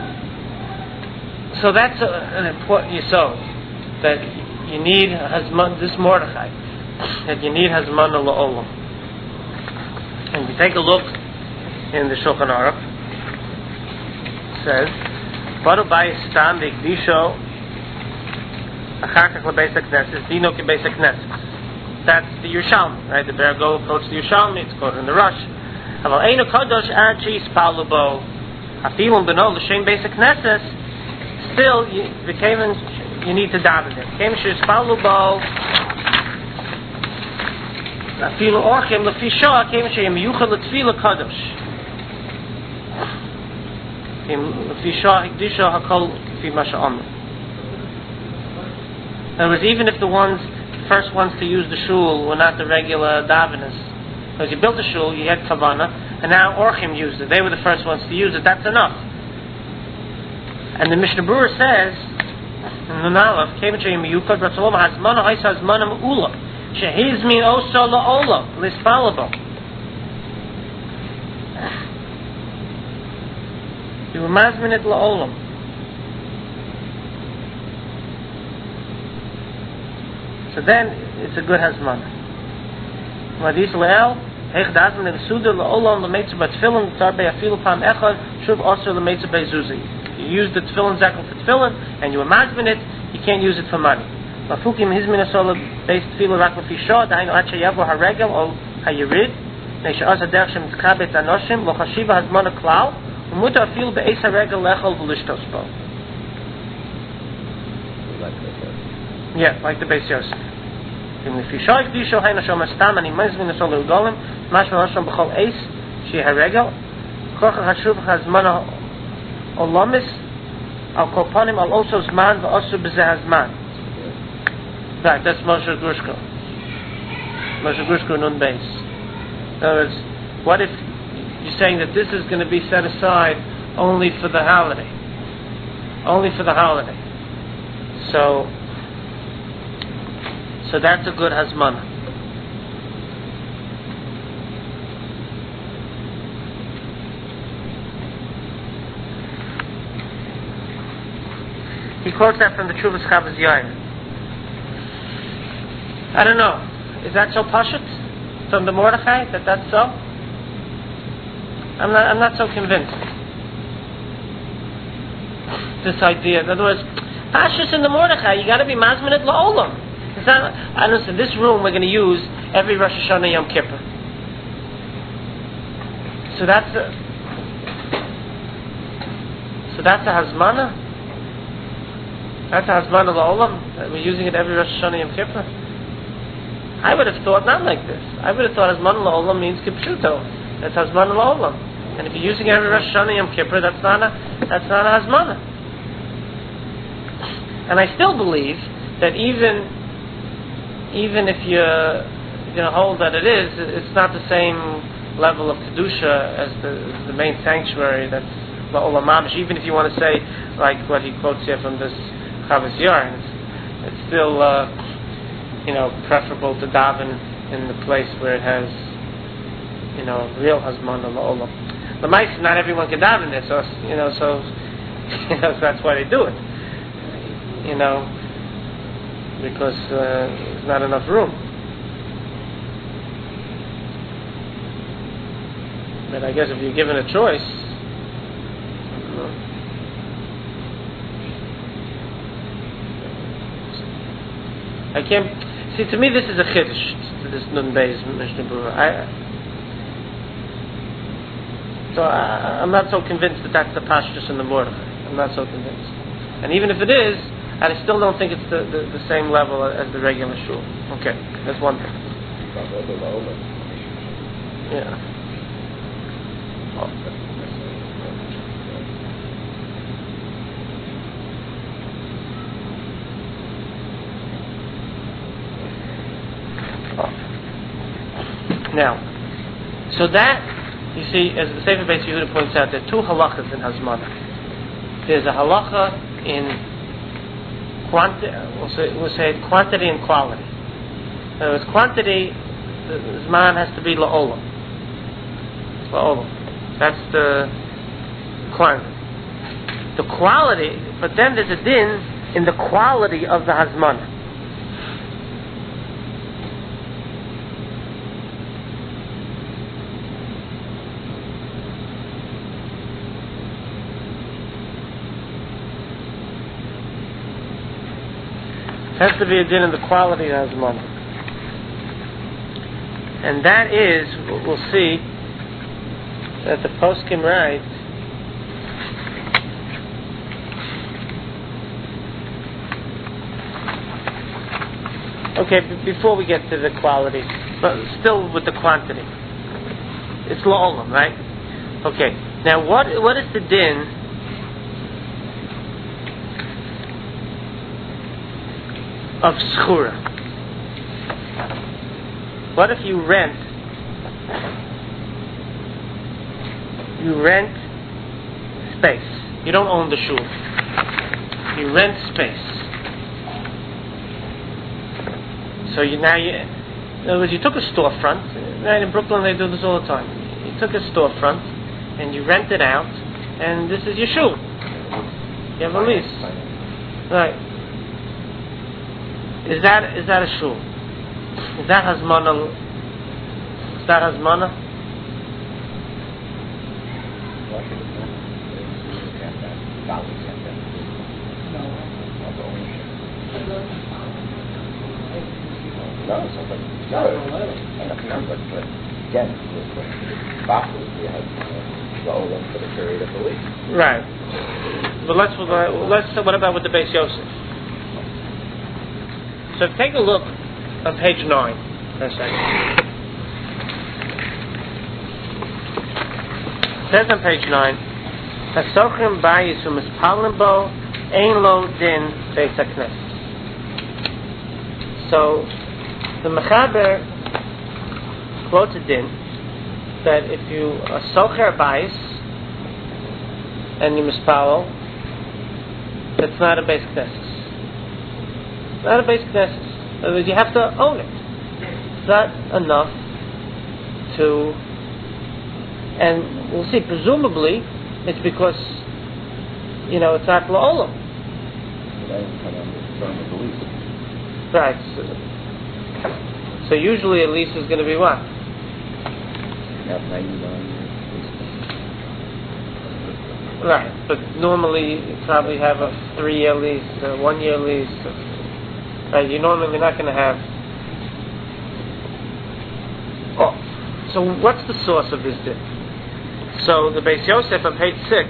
So that's a, an important yisod, that you need hazman, this Mordechai, that you need hazman la'olam. And if you take a look in the Shulchan Aruch, it says, Baru bayis stam be'ikdisho achar kach lebeis hakneses, dino kebeis hakneses. That's the Yerushalmi, right? The Bergo quotes the Yerushalmi, it's quoted in the Rush. אבל אין הקדוש עד שיספלו בו. אפילו בנו לשם בית הכנסת, still, you, you need to daven it. כיוון שיספלו בו, אפילו אורחים לפי שעה, כיוון שהם מיוחד לתפילה קדוש. לפי שעה הקדישה הכל כפי מה שאומר. In other words, even if the ones, the first ones to use the shul were not the regular daveners, because you built the shul, you had kavanah, and now Orchim used it. They were the first ones to use it. That's enough. And the Mishnah Berurah says, in the Nalav, Kevin Sheyim Yukad, Ratzalom Hazmana, Haisa Hazmana Me'ula, Shehizmin Oso La'ola, Lisfalabo. You were Mazminit La'olam. So then, it's a good hazmana. Madis le'el, heich dazen le'suda le'olam le'meitzu b'tfilin, t'arbei afilu pam echad, shuv osir le'meitzu b'zuzi. You use the tefillin zekel for tefillin, and you imagine it, you can't use it for money. Mafukim hizmin asola based tefilin rak l'fi shah, dahainu ad sheyavu haregel o hayirid, ne'she az haderech shem tkabet anoshim, lo chashiva hazmana klal, u'muta afilu be'es haregel lechol v'lishtos bo. Yeah, like the Beis Yosef. If you show you show hayna shom astam ani mazvin asol ugolim, mashma hashom b'chol eis she haregel, koch hashuv hazman olamis al kopanim al oso zman v'osu b'zeh hazman. Right, that's Moshe Grushko. Moshe Grushko nun beis. In other words, what if you're saying that this is going to be set aside only for the holiday, only for the holiday? So. So that's a good hazmana. He quotes that from the Chuvas Chavos Yair. I don't know. Is that so pashut from the Mordechai that that's so? I'm not. I'm not so convinced. This idea. In other words, pashut in the Mordechai, you got to be mazminit la'olam. It's not, I don't know, in this room we're going to use every Rosh Hashanah Yom Kippur. So that's a, so that's a hazmana? That's a hazmana la'olam? That we're using it every Rosh Hashanah Yom Kippur? I would have thought not like this. I would have thought hazmana la'olam means kipshuto. That's hazmana la'olam. And if you're using it every Rosh Hashanah Yom Kippur, that's not a, that's not a hazmana. And I still believe that even Even if you're going to hold that it is, it's not the same level of kedusha as the, the main sanctuary that's la'olam mamish. Even if you want to say, like what he quotes here from this Chavos Yair, it's, it's still, uh, you know, preferable to daven in the place where it has, you know, real hazmana la'olam. The mice, not everyone can daven there, so you know, so you know, so that's why they do it. You know. Because uh, there's not enough room. But I guess if you're given a choice, I can't see. To me, this is a chiddush to this Nun Beis Mishnah Berurah. I so I, I'm not so convinced that that's the pashtus in the Mordechai. I'm not so convinced. And even if it is, and I still don't think it's the, the, the same level as the regular shul. Okay, that's one thing. Yeah. Oh. Oh. Now, so that, you see, as the Sefer Beis Yehuda points out, there are two halachas in Hazmana. There's a halacha in Quanti- we'll, say, we'll say quantity and quality. In other words, quantity, the Zman has to be la'olam. La'olam. That's the quantity. The quality, but then there's a din in the quality of the hazmana. Has to be a din in the quality of hazmana. And that is, we'll see, that the poskim write okay, b- before we get to the quality, but still with the quantity. It's la'olam, right? Okay. Now, what what is the din of schura? What if you rent? You rent space. You don't own the shul. You rent space. So you now you, in other words, you took a storefront. Right, in Brooklyn they do this all the time. You took a storefront and you rent it out, and this is your shul. You have a lease, right? Is that is that a shul? Is that hazmana? Is that hazmana? No, it's not like no, no, but, but again, with Bachus, we have the Olam for the period of the lease. Right. But let's let's what about with the Beis Yosef? So take a look on page nine for a second. It says on page nine, "Hasochrim bayis u'mispalim bo ein lo din beis hakneses." So the Mechaber quotes a din that if you are socher bayis and you mispalel, that's not a beis knesses. Not a beis knesses. In other words, you have to own it. It's not enough to, and we'll see. Presumably, it's because you know it's not la'olam. Right. So, so usually a lease is going to be what? Right, but normally you probably have a three-year lease, a one-year lease. Right, you're normally not going to have. Oh, so what's the source of this din? So the Beis Yosef on page six.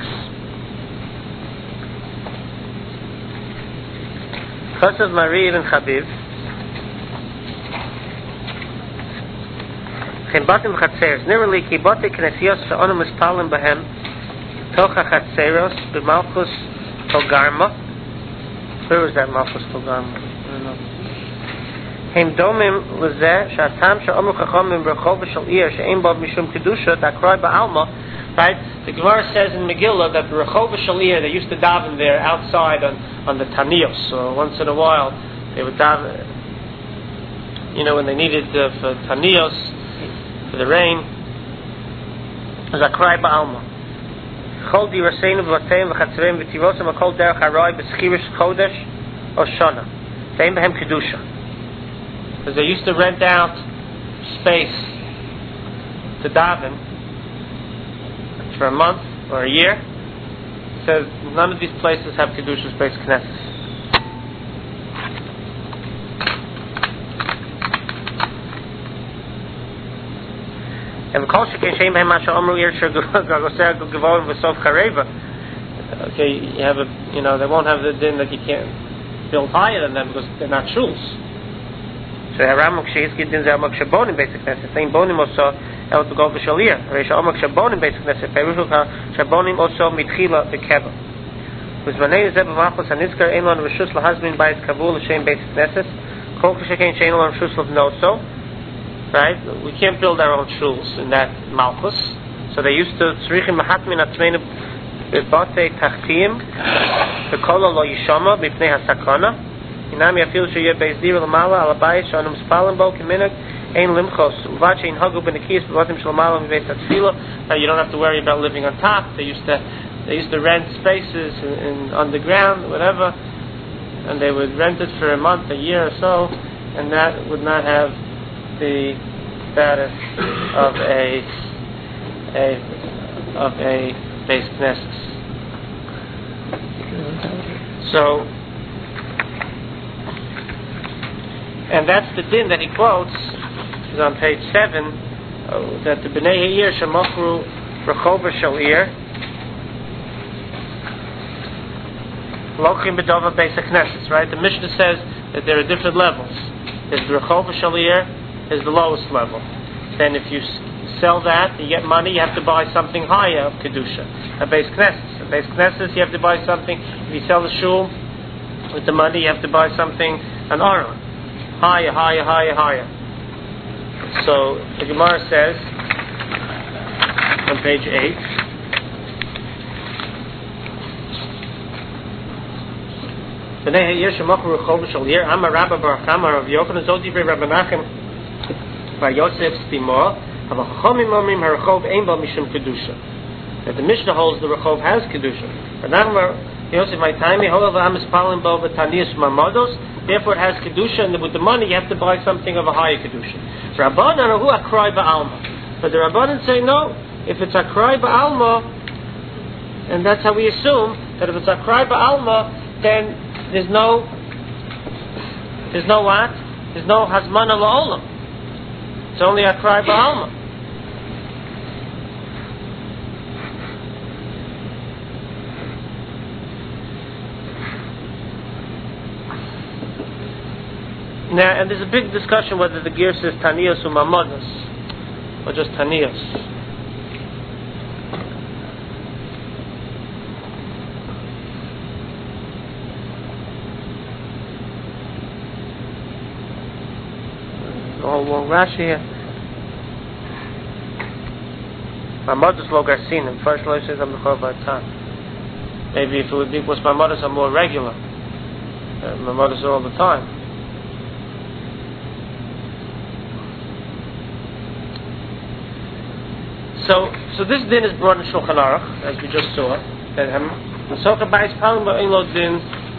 Chosav Marir and Chabiv. Batim Chatzeros. Nearly Kibate Knesios Sha'onu Mispalim Bahem Tocha Chatzeros B'Malchus Togarma. Where was that Malchus Togarma? I don't know. Hem Domim Lezeh Sha'atam Sha'omu Chachomim B'Rechov Shal Ir She'ein Bo Mishum Kedusha Ta'kroi Ba'alma. Right? The Gemara says in Megillah that the Rechov Shal Ir, they used to daven there outside on, on the Tanios. So once in a while they would daven, you know, when they needed uh, for Tanios, for the rain, as a cry ba'alma. Chol di raseinu v'lateim v'chatzreim v'tivosam akol derech harai b'schirish chodesh or shana. Ve'im behem kedusha. Because they used to rent out space to daven for a month or a year. It says none of these places have kedusha space knesses. And okay, you have a, you know, they won't have the din that you can't build higher than them because they're not shuls. So Haramuk Sheizki din Zamak Shabonim basic ness. Same bonim also el to go to Shalir. Resha Amak Shabonim basic ness. Perushuk Shabonim also mitchila bekeva. With Vanei Zeb Vachos Aniskar Elon Rishus Lahazmin by Kabul Shem basic nesses. Kol Shekein Shein Elon Rishus Noso. Right? We can't build our own shuls in that Malchus. So they used to tzrichim mahatmin atzmeinu b'batei tachtim v'kolo lo yishama b'pnei hasakana inam yafil sheyeh bezdira l'mala al abayis sh'anu mispalim bo k'minag ein limchos uvad she'in hagu b'nekiyas b'batim sh'lamala v'beis hatzfila. Now you don't have to worry about living on top. They used to they used to rent spaces in, in underground, whatever, and they would rent it for a month, a year or so, and that would not have the status of a a of a beis knesses. So, and that's the din that he quotes is on page seven, uh, that the bnei ha'ir shemachru Rechova Shalir, Lochim Bedova Beis HaKnesses, right? The Mishnah says that there are different levels. There's the Rechova Shalir, is the lowest level. Then if you s- sell that, you get money, you have to buy something higher of Kedusha. A Beis Knesses. A Beis Knesses, you have to buy something. If you sell the shul with the money, you have to buy something, an aron. Higher, higher, higher, higher. So the Gemara says on page eight, B'nei Ha'ir Shemachur Rechov Shalir Amar Rabba Baruch Amar Rav Yochanan Zod Divrei Rabbi Nachem Bar Yosef Stimo Hava Chachamim Omrim HaRechov Ein Bo Mishum Kedusha. That the Mishnah holds the Rechov has Kedusha. But now Yosef my time Holav Amis Palim Bo V'Taniyas Marmodos. Therefore, it has kedusha, and with the money, you have to buy something of a higher kedusha. Rabbanan hu akrai ba'alma. But the Rabbanan say no. If it's akrai ba'alma, and that's how we assume that if it's akrai ba'alma, then there's no, there's no what? There's no hazmana la'olam. It's only akrai ba'alma. Now, and there's a big discussion whether the gear says Taniyas or Mamodas, or just Taniyas. Oh, well, Rashi here. Mamodas lo garsinim. First, lo says I'm the Chorba. Maybe if it would be, because Mamodas are more regular. Uh, Mamodas are all the time. So, so this din is brought in Shulchan Aruch, as we just saw. That Masocha Bais Palim Ba'inlo Din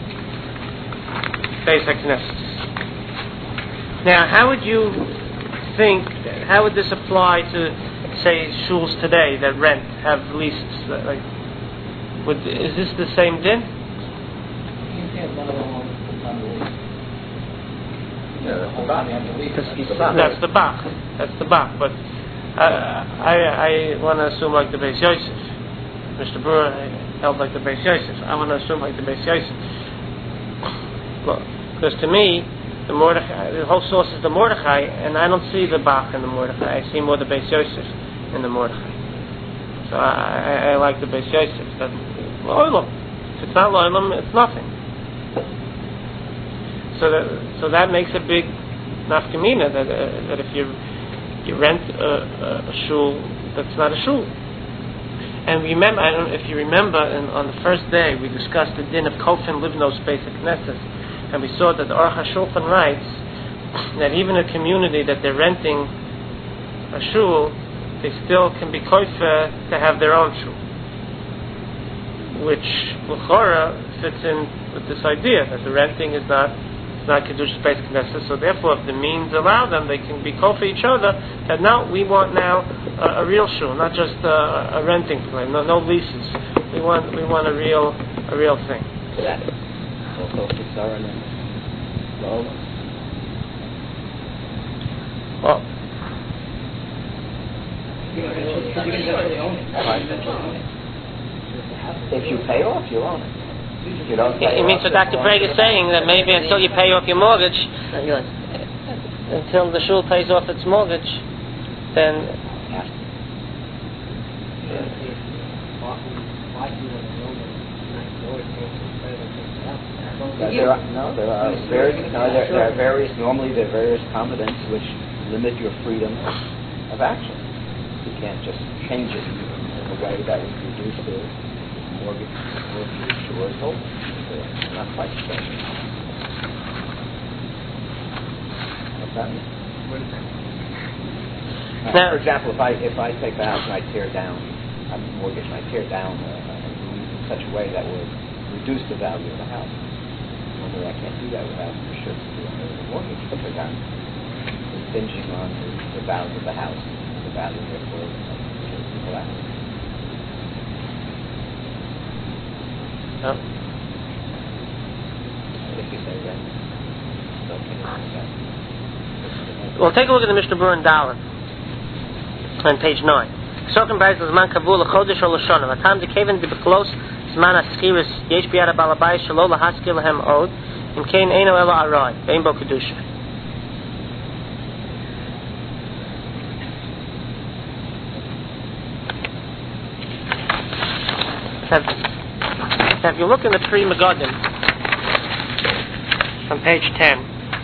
Beis HaKnesses. Now, how would you think? How would this apply to, say, shuls today that rent have leases? Like, would, is this the same din? That's the Bach. That's the Bach. But Uh, I I want to assume like the Beis Yosef. Mister Brewer held like the Beis Yosef. I want to assume like the Beis Yosef. Well, because to me, the Mordechai, the whole source is the Mordechai, and I don't see the Bach in the Mordechai. I see more the Beis Yosef in the Mordechai. So I, I, I like the Beis Yosef. But Lo'ilam. If it's not Lo'ilam, it's nothing. So that so that makes a big nafkamina that uh, that if you You rent a, a, a shul that's not a shul. And remember, I don't know if you remember, in, on the first day we discussed the din of Kofin Livnos Beis HaKnesses, and we saw that the Aruch HaShulchan writes that even a community that they're renting a shul, they still can be koifer to have their own shul, which l'chora fits in with this idea that the renting is not not Kedusha Beis Knesset, so therefore if the means allow them, they can be called for each other, that now we want now a, a real shul, not just a, a renting place, no, no leases. We want we want a real a real thing. Yeah. Well, if you pay off, you own it. You don't pay it means what Doctor Prague is saying, that maybe until you pay off your mortgage, until the shul pays off its mortgage, then there are, no, there are various, no, there, there are various. Normally, there are various covenants which limit your freedom of action. You can't just change it in a way that would reduce the mortgage, mortgage or hold. It's not quite special. What's that mean? What is that? Uh, now, for example, if I if I take the house and I tear down, I mortgage and I tear down uh, in such a way that would reduce the value of the house. Normally, I can't do that without permission to the mortgage because I'm impinging on the, the value of the house, the value therefore of the collateral. no. If you say that, okay, that. Well, take a look at the Mishnah Berurah in Dalet on page nine. Sochen Beis Zman Kavul Chodesh or Lashon. Vatam de Kevin de Beklos Zman Askiris Yesh Biara Balabai Shelo Lahaskir Lahem Od Im Kain Eino Ela Arai Bein Bo Kedusha. Now, if you look in the Pri Megadim on page ten,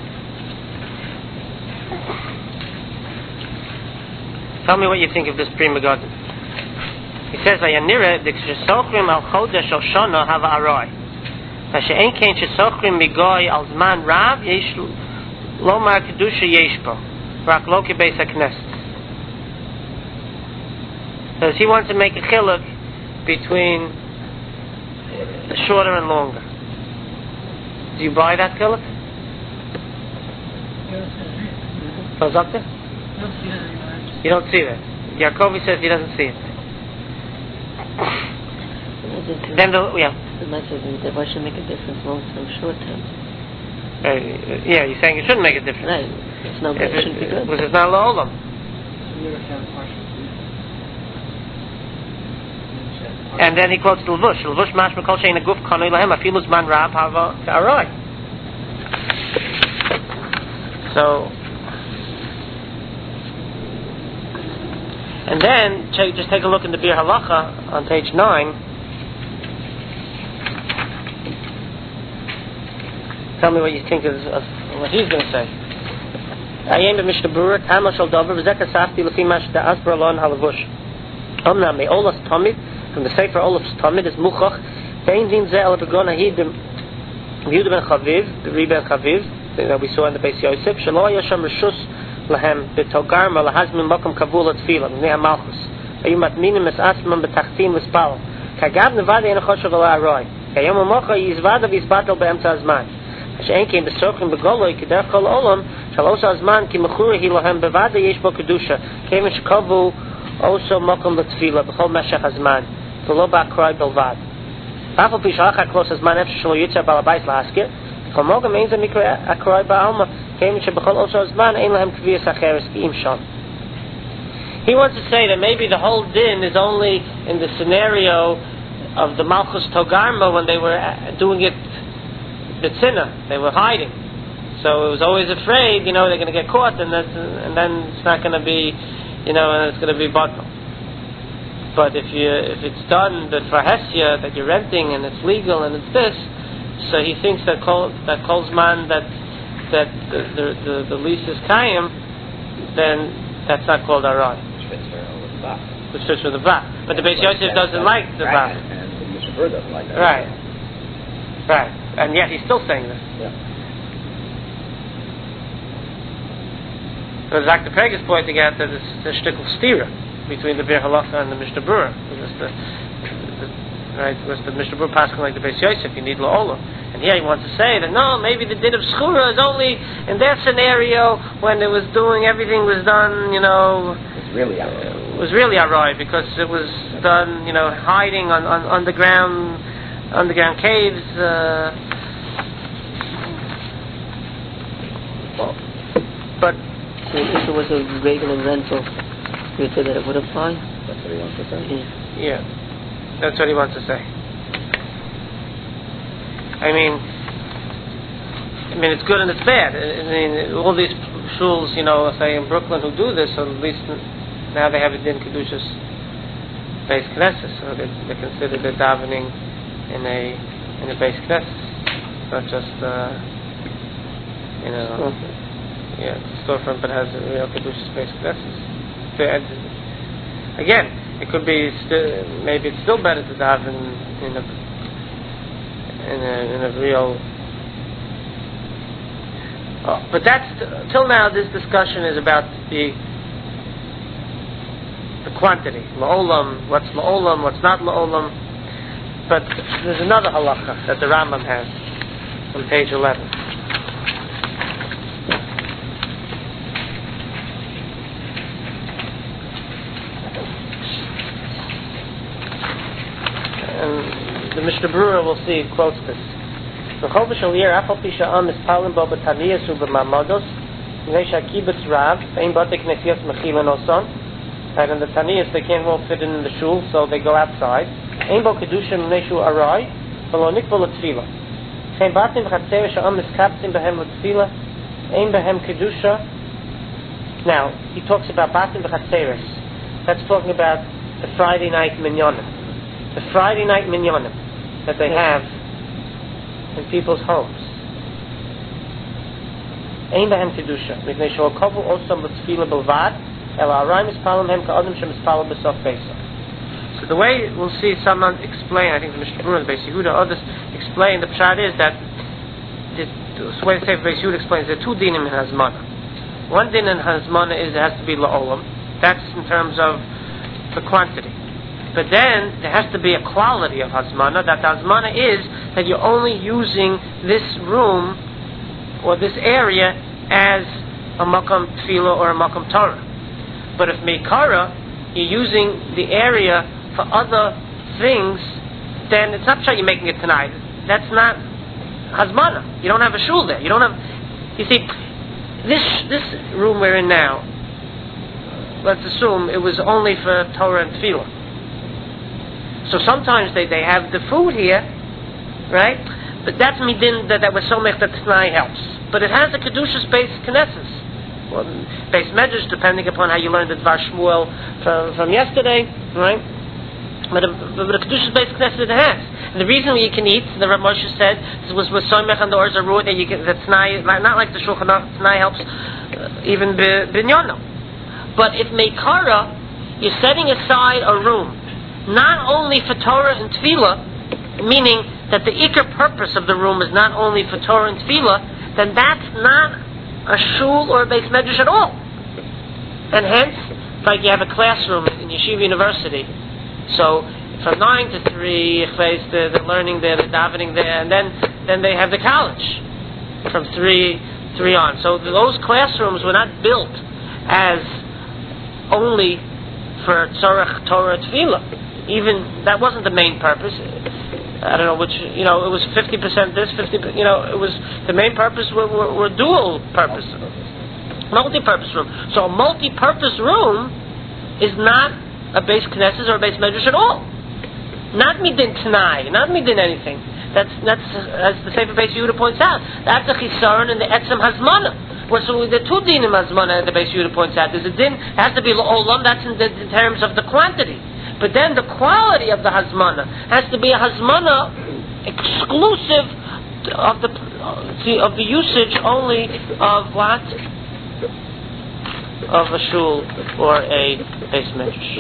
tell me what you think of this Pri Megadim. He says, "Vayanira d'kshesochrim al chodesh al shana hava aroi. Vashe'en kein shesochrim migoy al zman rav yesh lomar kedusha yesh bo rak lo kebeis haknesses." Because he wants to make a chiluk between shorter and longer. Do you buy that chiluk? Goes up there? You don't see that. Yaakov says he doesn't see it. Then the yeah. The message is that why should make a difference long term, short term? Uh, yeah, you're saying it shouldn't make a difference. Right. It's not good. It shouldn't be good. Because it's not la'olam. And then he quotes the Levush. Levush mash mekol shein aguf kanoi lahem afilu zman rab hava aroi. So, and then check, just take a look in the Bir Halacha on page nine. Tell me what you think of, of what he's going to say. Ayem b'Mishnah Berurah Tama shel Dover v'zeh kasafti l'fi mash da'as bralon halavush. Omnam me'olas tamid from the Sefer Olaf's Talmud is Muchach. Vein din zeh el begon ahid Yehuda ben Chaviv, the Ri ben Chaviv that we saw in the Beis Yosef. Shelo yasham reshus lahem b'togarma lahazmin makom kavul atfila b'nei hamalchus. Ayu matminim es asmam b'tachtin v'spal. Kagav nevada ena choshev ala aroi. Kayom amocha yizvada v'yizbatel be'emtza azman. Hashem kein besochim begoloi k'derech kol olam shalosa azman ki mechura hi lahem bevada yesh bo kedusha. Kevin shkavu also makom l'tfila b'chol meshach azman. V'lo ba'akroi belvad. Afal pi shalach ha'klos azman efsh shelo yitzah balabais lahaskir. Kol mogam ein ze mikro akroi ba'alma. Kevin shebechol also azman ein lahem kviyas acheres ki'im shon. He wants to say that maybe the whole din is only in the scenario of the Malchus Togarma when they were doing it b'tzina, they were hiding. So it was always afraid, you know, they're going to get caught, and that's, and then it's not going to be, you know, and it's going to be bottom. But if you if it's done but for Hesia that you're renting and it's legal and it's this, so he thinks that Kol, that Kolzman that that the the, the, the lease is Kayim, then that's not called Arai. Which fits with the Vah. But the Beis Yosef doesn't like the Vah. And the Mishnah Berurah doesn't like that. Right. Right. And yet he's still saying this. Yeah. But Doctor Peg is pointing out that it's a shtickle stira between the Bir Halacha and the Mishnah Berurah. Because the, the, right, because the Mishnah Berurah passing like the Beis Yosef, you need La'olam. And here he wants to say that no, maybe the din of Schura is only in their scenario when it was doing, everything was done, you know, It's really Arai. it was really Arai because it was done, you know, hiding on, on underground, underground caves. Uh, well, but So if it was a regular rental, you would say that it would apply? That's what he wants to say. Yeah. yeah, that's what he wants to say. I mean, I mean, it's good and it's bad. I mean, all these shuls, you know, say in Brooklyn who do this, so at least now they have it in Kedushas base Knesset, so they, they consider the davening in a in a base Knesset, not just uh, you know, Storefront. yeah, storefront, but has a real Kedushas base Knesset. So, and again, it could be still, maybe it's still better to daven in a in a, in a real. Oh, but that's till now. This discussion is about the the quantity. La'olam, what's la'olam, what's not la'olam. But there's another halacha that the Rambam has on page eleven. And the Mishnah Berurah, we'll see, quotes this. V'chol b'shal yer afal pi sha'am mispalim bo b'taniyas u'b'mamados v'nei sha'kibutz rav v'ein b'ate knesias mechilan oson Right, and the Taniyas, they can't all fit in the shul, so they go outside. Ein bo kedusha mnei shu arai, v'lo nikvo l'tfila. Chen batim v'chatzer sha'am miskapsim behem l'tfila, ein behem kedusha. Now, he talks about batim v'chatzeres. That's talking about the Friday night minyanim. The Friday night minyanim that they have in people's homes. Ein behem kedusha. Mipnei shu ha'kovu osam l'tfila b'lvad, so the way we'll see someone explain, I think the Mishnah Berurah, the Beis Yehuda, others explain, the pshat is that the, the way the Sefer Beis Yehuda explains, there are two dinim in Hazmana. One din in Hazmana is it has to be la'olam. That's in terms of the quantity. But then there has to be a quality of Hazmana. That Hazmana is that you're only using this room or this area as a makam tefillah or a makam Torah. But if Meikara, you're using the area for other things, then it's not sure you're making it tonight. That's not Hazmana. You don't have a shul there. You don't have. You see, this this room we're in now. Let's assume it was only for Torah and Tefillah. So sometimes they, they have the food here, right? But that's midin that that was so much that T'nai helps. But it has a kedusha space Knesses. Well, base measures, depending upon how you learned the Dvar Shmuel from, from yesterday, right? But the Kedusha's base Knesset it has. And the reason you can eat, the Rav Moshe said, this was with Soymech and the Or Zarur, that you get the T'nai, not like the Shulchan Aruch, T'nai helps uh, even Binyono. But if Meikara, you're setting aside a room, not only for Torah and Tefillah, meaning that the ikar purpose of the room is not only for Torah and Tefillah, then that's not a shul or a base medrash at all. And hence, like you have a classroom in Yeshiva University, so from nine to three, they're, they're learning there, they're davening there, and then, then they have the college from three three on. So those classrooms were not built as only for tzorach Torah Tefillah. Even that wasn't the main purpose. I don't know which, you know, it was fifty percent this, fifty percent, you know, it was, the main purpose were, were, were dual purpose. Multi-purpose room. So a multi-purpose room is not a base Knesset or a base Medrash at all. Not midin T'nai, not midin anything. That's, that's as the Sefer Beis Yehuda points out, that's a chisaron in the etzem hazmana. Well, so the two dinim hazmana the Beis Yehuda points out. There's a din, it has to be l'olam, that's in, the, in terms of the quantity. But then the quality of the hazmana has to be a hazmana exclusive of the of the usage only of what? Of a shul or a base medrash.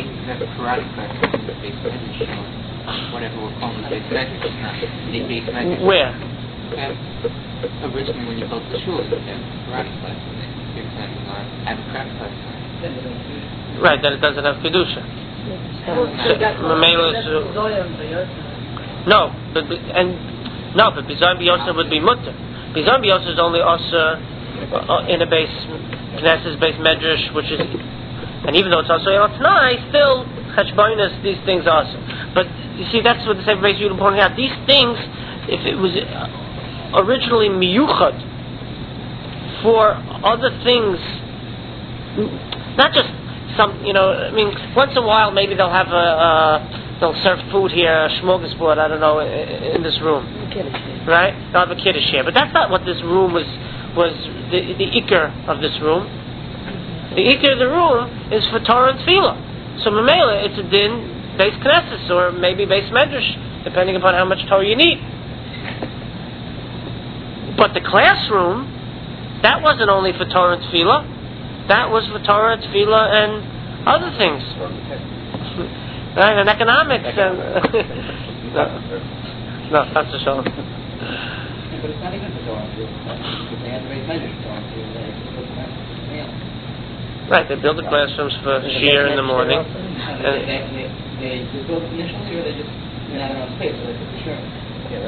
Whatever we're calling base medrash, not the base medrash. Where? Um, originally, when you built the shul, you had karate class, and then you're planning on having karate class. Right, that it doesn't have kedusha. So, no, but and no, but Bizarre B'Yosef would be mutter. Bizarre B'Yosef is only also uh, in a base Knesset's base medrash, which is, and even though it's also it's nice, still cheshbonos, these things also. But you see, that's what the Sefer Beis Yehuda pointed out. These things, if it was originally miyuchad for other things, not just some, you know, I mean, once in a while maybe they'll have a, uh, they'll serve food here, a smorgasbord, I don't know, in this room, right? They'll have a kiddush here, but that's not what this room was. Was the the ikar of this room? The ikar of the room is for Torah and Tefillah. So Mamela, it's a din base Knesset or maybe base medrash, depending upon how much Torah you need. But the classroom, that wasn't only for Torah and Tefillah. That was for Torah, Tefillah, and other things. Right, and economics. and no, no, that's a show. But it's not even for Torah. They have to raise measures for Torah. Right, they build the classrooms for shear in the morning. And they, they, they, they built the initial here, they just ran out of space, so they took the sure. Yeah,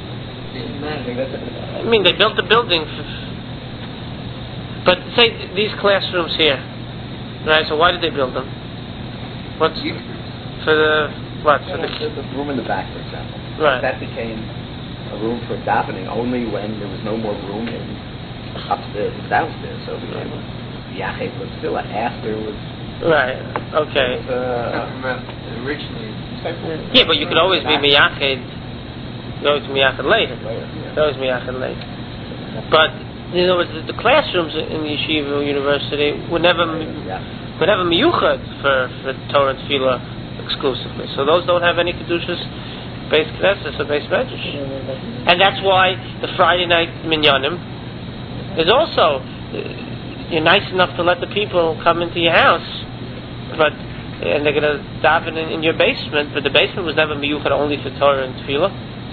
right. I mean, they built the building. For, but say these classrooms here, right? So why did they build them? What's for the what? For the, the room in the back, for example. Right. That became a room for davening only when there was no more room in upstairs and downstairs. So it became yachet tefillah after it was Right. Okay. Uh, originally. Yeah, but you could always be miyached. You could always be miyached later. You could always be miyached later. But in other words, the, the classrooms in the yeshiva or university were never were never miyuchad for for Torah and Tefillah exclusively. So those don't have any kedushas, base knesses or base medrash, and that's why the Friday night minyanim is also uh, you're nice enough to let the people come into your house, but and they're going to daven in, in your basement, but the basement was never miyuchad only for Torah and Tefillah.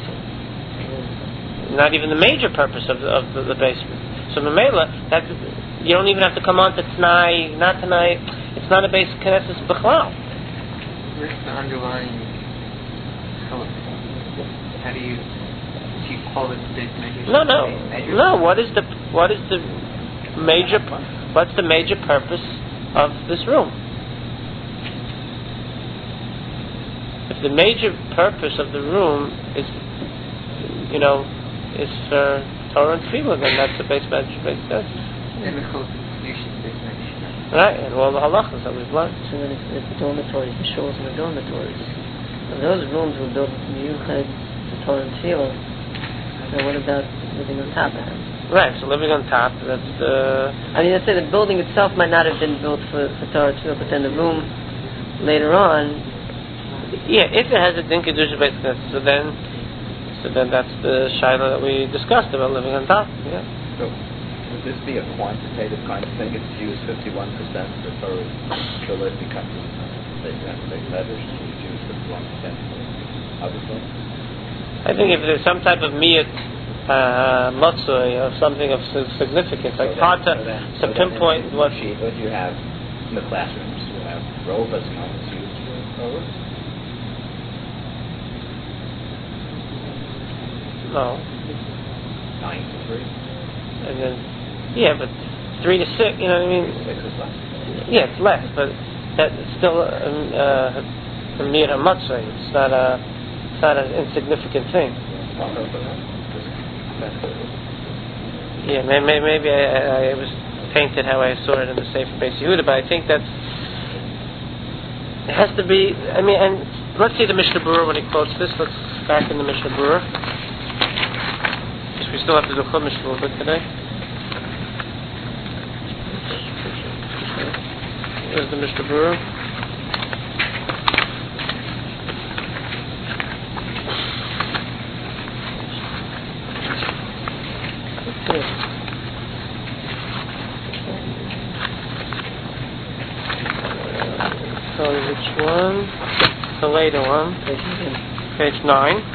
Not even the major purpose of the, of the, the basement. So Mamela, that you don't even have to come on to T'nai, not tonight. It's not a base knesses b'chlal. Where's the underlying element? How do you do you call it the base measure? No, no, no. What is the what is the major? What's the major purpose of this room? If the major purpose of the room is, you know, is for Torah and Tefillah, then that's the base measure, base measure. Right, and all the halachas that we've learned. So then it's, it's dormitories, the shores and the dormitories. And those rooms were built with miyuchad to Torah and Tefillah. So what about living on top of them? Right, so living on top, that's the... I mean, I'd say the building itself might not have been built for, for Torah and Tefillah, but then the room later on... Yeah, if it has a din kedusha base knesses, so then, so then that's the shaila that we discussed about living on top. Yeah. So, would this be a quantitative kind of thing? If you use fifty-one percent for Torah, Tefillah, it becomes big letters. If you use fifty-one percent for other things. I think if there's some type of miyat uh, matzoi or something of significance, like so hard to, so then, to so pinpoint what. What you have in the classrooms, you have rovas and all that's used for Torah. No. Nine to three. And then, yeah, but three to six, you know what I mean? Six is less. Yeah, it's less, but that's still um, uh, a mere matzah. It's not a, it's not an insignificant thing. Yeah, maybe, maybe I, I was painted how I saw it in the Sefer Beis Yehuda, but I think that it has to be. I mean, and let's see the Mishnah Berurah when he quotes this. Let's back in the Mishnah Berurah. We still have to do Chumash a little bit today. There's the Mishnah Berurah. Tell you which one. The later one. Page nine.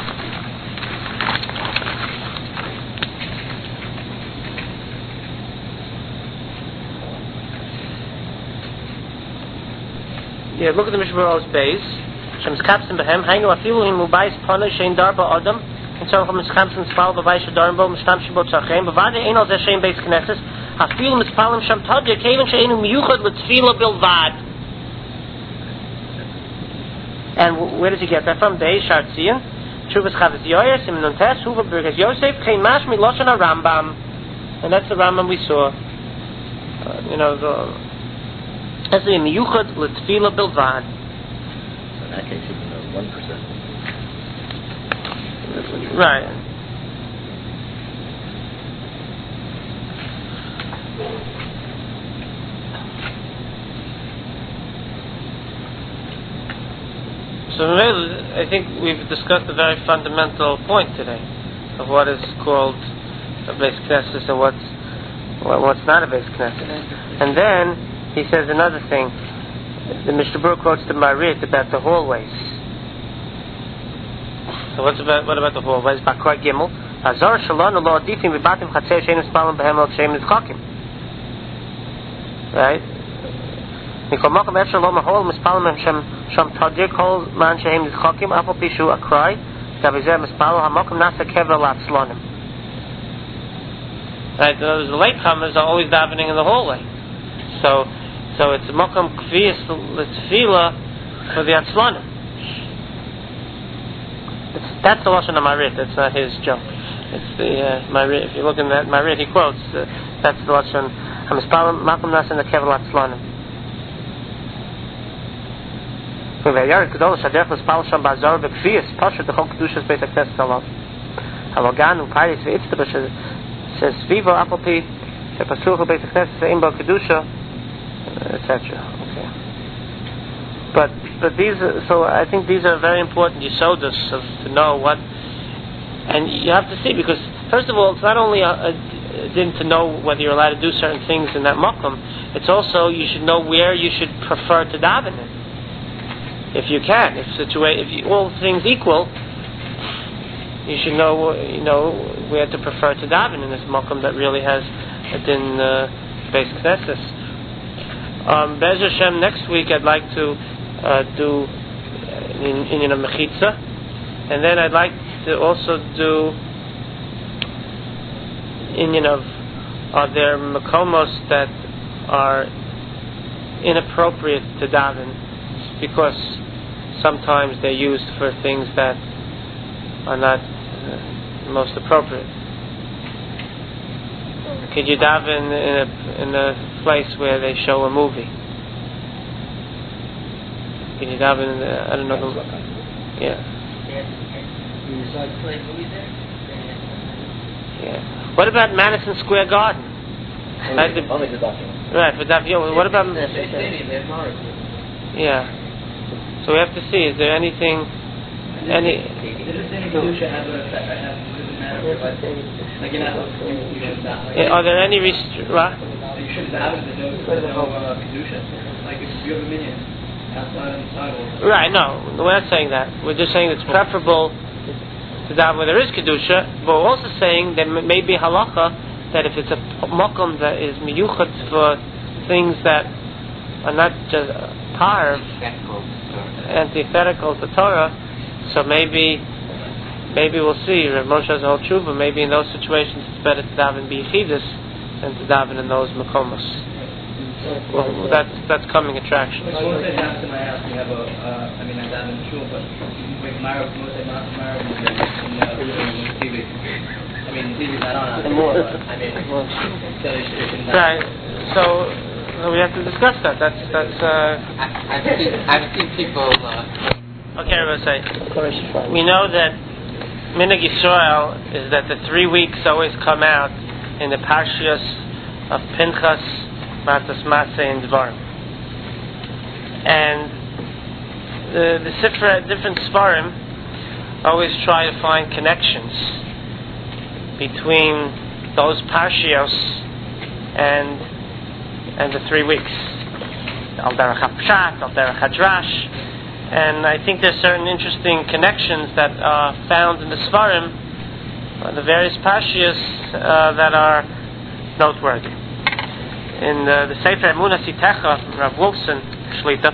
Yeah, look at the Mishnah Berurah's base. Shem's kapsim behem. Hangu afilu in mubayis pana shein darba adam. In some of Miss Kapsim spal bavayis darbo mishtam shibot zachem. Bavade ein al zeh shein base knesses. Afilu mispalim sham tadya kevin sheinu miyuchad l'tfila bilvad. And where does he get that from? Beis Shartzion. Shuvas Chavos Yoyer Siman Tes Huva Birkas Yosef Kein Mash Miloshan Rambam. And that's the Rambam we saw. Uh, you know the. That's the miyuchad l'tfila bilvad. So in that case, you can know one percent. Right. So I think we've discussed a very fundamental point today of what is called a base knesses and what's what's not a base knesses. And then he says another thing. The Mishnah Berurah quotes the Marit about the hallways. So what's about what about the hallways? Bakra Gimel. Azar Shalon Allah Adifim Bibatim Chatzer Sheinu Spalim Behem Al Shem Nizchakim. Right? Mikol Makom Et Shalom Ahol Mispalim Shem Shem Tadir Kol Man Shehem Nizchakim Afal Pishu Akrai Davizeh Mispalim HaMakom Nasa Kever Latzlonim. Right? Those latecomers are always davening in the hallway. So, so it's Makom Kviyas L'Tefila for the Atzlonim. That's the Lashon of Marit. That's not his joke. It's the uh, Marit. If you look in that Marit, he quotes uh, that's the Lashon Hamispalim Makom Nasa in the Kever Latzlonim. So the Yard Gadol Shadech was Palsham Bazar Bekfias Pasha the Chol Kedushas Beis HaKnesset Alav. Halogan Upayis Veitztaba says Vivo Apalpi Shepasuch Beis HaKnesset Imba Kedusha, et cetera. Okay. But but these are, so I think these are very important Yisodas of to know what, and you have to see, because first of all it's not only a, a din to know whether you're allowed to do certain things in that makom, it's also you should know where you should prefer to daven in. If you can, if situa- if you, all things equal, you should know you know where to prefer to daven in this makom that really has a din uh, Beis Knesses. Um, Be'ez Hashem, next week I'd like to uh, do in in a mechitza, and then I'd like to also do Inyan of, are there makomos that are inappropriate to daven because sometimes they're used for things that are not uh, most appropriate. Could you daven in a in a place where they show a movie? Could you daven in the, I don't know who, yeah. Yeah. What about Madison Square Garden? Only, the, only the document. Right, but that, yeah, what about? Yeah. So we have to see. Is there anything? Any? Are there any rest? Right? You shouldn't have it. There's no kedusha. Like if you have a minion outside on the sidewalk. Right. No, we're not saying that. We're just saying it's preferable to daven where there is kedusha, but we're also saying there may be halacha that if it's a makom that is miyuchat for things that are not just par antithetical to Torah, so maybe maybe we'll see. Rav Moshe has a whole tshuva. Maybe in those situations it's better to daven b'yichidus than to daven in those makomos. Well, that's that's coming attraction. Like most of the times in my house we have a, uh, I mean I daven in shul, but like Marav, most of my Marav in the T V. I mean, T V's not on. And more. But, I mean, so you should Right. So we have to discuss that. That's that's. Uh, I, I've seen I've seen people. Uh, okay, I'm say. We know that Minhag Yisrael is that the three weeks always come out in the Parshias of Pinchas, Matas Matzeh, and Dvarim. And the the Sifra, different Svarim always try to find connections between those Parshios and and the three weeks. Al Derech HaPshat, Al Derech HaDrash. And I think there's certain interesting connections that are found in the Svarim, uh, the various Parshios uh, that are noteworthy. In uh, the Sefer Emunah Sitecha, Rav Wolfson Shlita,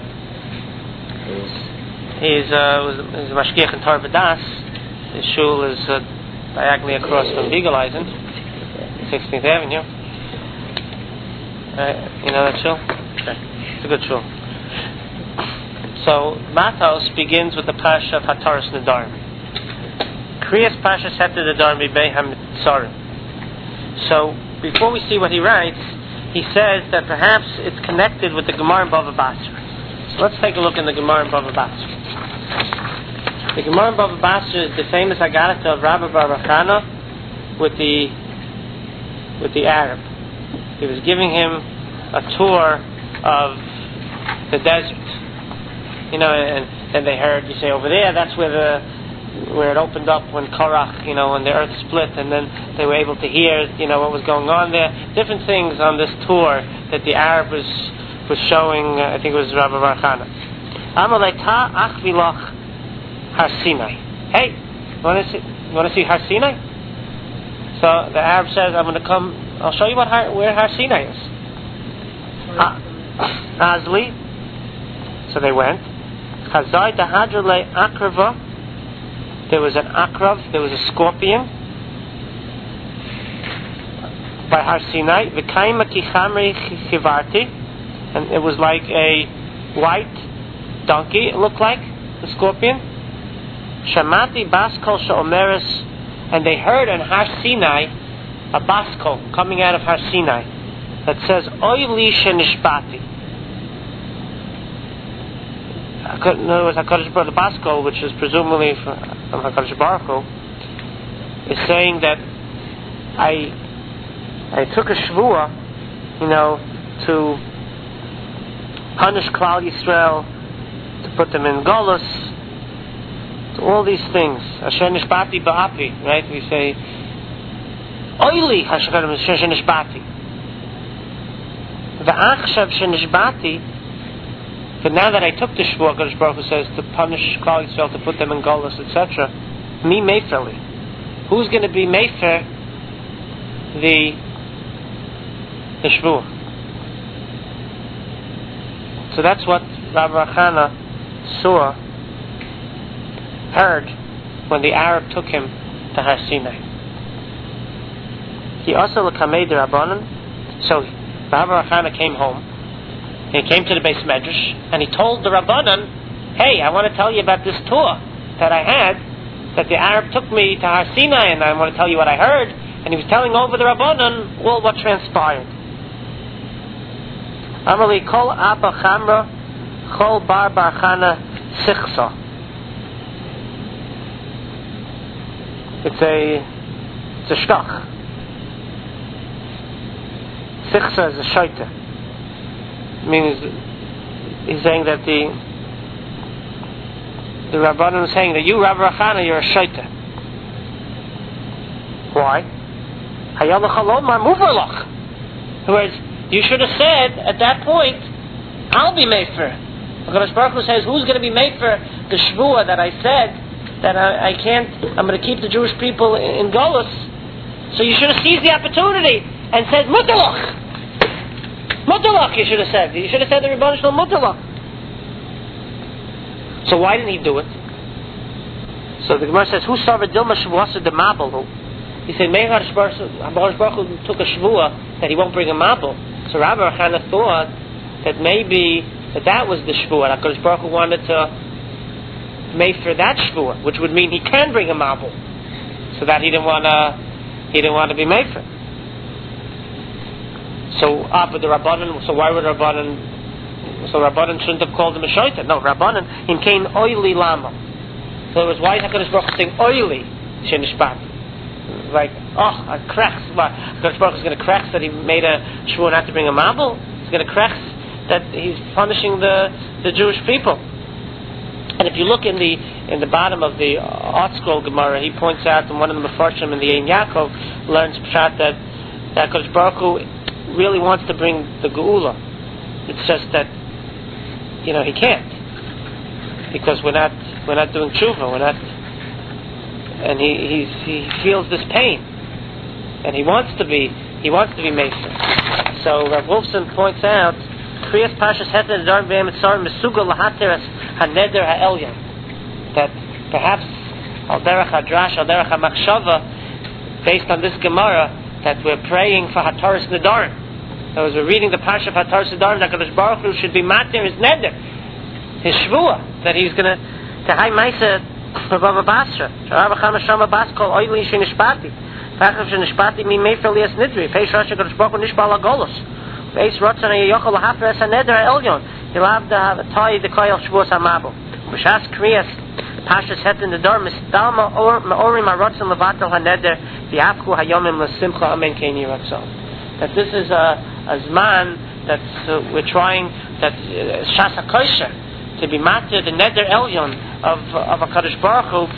he's uh, was, he's a mashgiach in Torah B'das. His shul is uh, diagonally across from Beagleisen, sixteenth Avenue. Uh, you know that shul? Okay. It's a good shul. So Matos begins with the Pasha of Hataras Nedarim. Kriyas Pasha set to Nedarim B'Bei HaMitzarim. So before we see what he writes, he says that perhaps it's connected with the Gemara in Bava Basra. So let's take a look in the Gemara in Bava Basra. The Gemara in Bava Basra is the famous Agarata of Rabbi Bar Chana with the with the Arab. He was giving him a tour of the desert. You know, and then they heard, you say, over there, that's where the where it opened up when Korach, you know, when the earth split, and then they were able to hear, you know, what was going on there. Different things on this tour that the Arab was was showing. Uh, I think it was Rabbi Bar Chana. Amalei ta achvilach Har Sinai. Hey, you want to see? You want to see Har Sinai? So the Arab says, "I'm going to come. I'll show you what Har, where Har Sinai is." Ah, Azli. So they went. Chazai dahadrele akrava. There was an akrav. There was a scorpion by Har Sinai. V'kaima kichamri chivarti, and it was like a white donkey. It looked like the scorpion. Shamati baskol she'omeres, and they heard in Har Sinai a baskol coming out of Har Sinai that says Oy li shenishbati. in other words, HaKadosh Baruch Hu, the Baskol, which is presumably from, from HaKadosh Baruch Hu, is saying that I I took a shvuah, you know, to punish Klal Yisrael, to put them in Golus, to all these things. Asher nishbati ba'api, right? We say, Oili Asher nishbati. V'achshav shenishbati. But now that I took the shvuah, HaKadosh Baruch Hu says to punish Klal Yisrael, to put them in Golus, et cetera. Mi meferli. Who's going to be mefer the the shvuah? So that's what Rav Rachana saw, heard, when the Arab took him to Har Sinai. He also l'kamei the Rabbanan. So Rav Rachana came home. He came to the Beis Medrash and he told the Rabbanan, "Hey, I want to tell you about this tour that I had. That the Arab took me to Har Sinai, and I want to tell you what I heard." And he was telling over the Rabbanan all what transpired. Amali kol abba chamra, kol bar bar chana sichsa. It's a it's a shtach. Sichsa is a shaita. Means he's saying that the the Rabbanan is saying that you, Rav Rachana, you're a shaita. Why? Hayalach alomar muvarlach. In other words, you should have said at that point, I'll be mefer. HaKadosh Baruch Hu says, who's going to be mefer the shvuah that I said that I, I can't, I'm going to keep the Jewish people in, in Golus. So you should have seized the opportunity and said, mutalach. Mutalach, you should have said. You should have said the Rebbeinu Shalom mutalach. So why didn't he do it? So the Gemara says, who started Dilma Shavuasa de Mabel? He said, Meir HaKadosh Baruch Hu took a shvuah that he won't bring a Mabel. So Rabbi Rachana thought that maybe that, that was the shvuah. HaKadosh Baruch Hu wanted to make for that shvuah, which would mean he can bring a Mabel. So that he didn't want to, he didn't want to be made for. So after the Rabbanan, so why would Rabbanan? So Rabbanan shouldn't have called him a shaita. No, Rabbanan in kain oili lama. So it was why HaKadosh Baruch Hu saying oili shenishbat. Like, oh, a cracks. HaKadosh Baruch Hu is going to cracks that he made a shvuah not to bring a mabel. He's going to cracks that he's punishing the, the Jewish people. And if you look in the in the bottom of the Art Scroll Gemara, he points out, and one of the Mefarshim in the Ein Yaakov learns pshat that that HaKadosh Baruch Hu really wants to bring the Geula. It's just that, you know, he can't, because we're not we're not doing tshuva, we're not, and he he's, he feels this pain, and he wants to be he wants to be Mesa. So Rav Wolfson points out, Kriyas Pashas Heter Darm Be'em Etzar Mesuga Lahateres Haneder Ha'elyon, that perhaps Al Derech Hadrash, Al Derech HaMachshava, based on this Gemara, that we're praying for Hataras Nedarim. As we're reading the Parsha of Hataras Nedarim, that HaKadosh Baruch Hu should be matir his neder, his shvuah, that he's going to to hay Maisa for Baba Basra. Rabbi Chama Shama Bas called Oili Shenishpati. Fachav Shenishpati mi Mefer Lias Nidri. Peish Rosh HaKadosh Baruch Hu Nishbal HaGolos. Peish Rotzan HaYochel HaHafer Es HaNeder HaElyon. He'll have the Ta'i the Koyel Shvuas HaMabel. B'shas Kriyas Pashas Hetin the Dor Mistalma Orim HaRotzan Levatel HaNeder V'Yavchu HaYomim L'Simcha Amen Keini Ratzon. That this is a, a Zman that uh, we're trying, that uh, Shas HaKosher, to be matir the Neder Elyon of of HaKadosh Baruch Hu.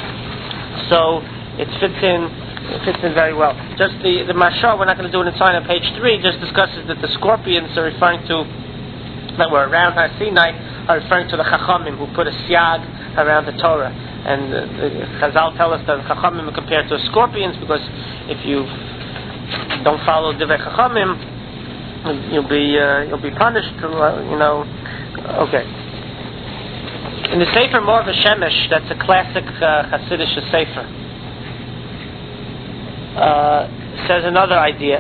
So it fits in it fits in very well. Just the, the Mashal, we're not going to do it inside on page three, just discusses that the scorpions are referring to, that were around Har Sinai, are referring to the Chachamim who put a siag around the Torah. And uh, the Chazal tell us that the Chachamim are compared to scorpions, because if you don't follow Divrei Chachamim, you'll be uh, you'll be punished. Uh, you know. Okay. In the Sefer Mor V'Shemesh, that's a classic uh, Hasidic Sefer, uh, says another idea.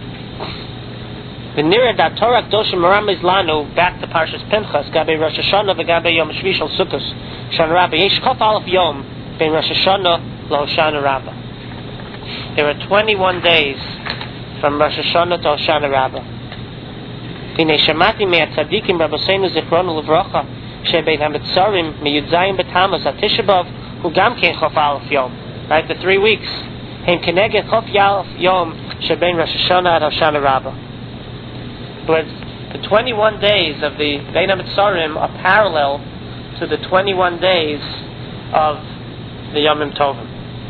The Nira that Torah K'doshim Maramis Lanu, back to Parshas Pinchas, Gabe Rosh Hashanah v'Gabe Yom Shvi Shel Sukkos, Shan Rabba Yesh Kof Aleph Yom Ben Rosh Hashanah LaHoshana Rabbah. There are twenty-one days from Rosh Hashanah to Hoshana Rabbah. V'nei Shamati Me'at Tzadikim Rabbeinu Zichronu Levracha shebein hamitzarim miyudzayim b'tamas atisha b'av hu gam kein chof alef yom. Right, the three weeks. Heim keneged chof yalef yom shebein Rosh Hashanah and Hoshana Rabbah. But the twenty-one days of the Bein HaMitzarim are parallel to the twenty-one days of the Yomim Tovim.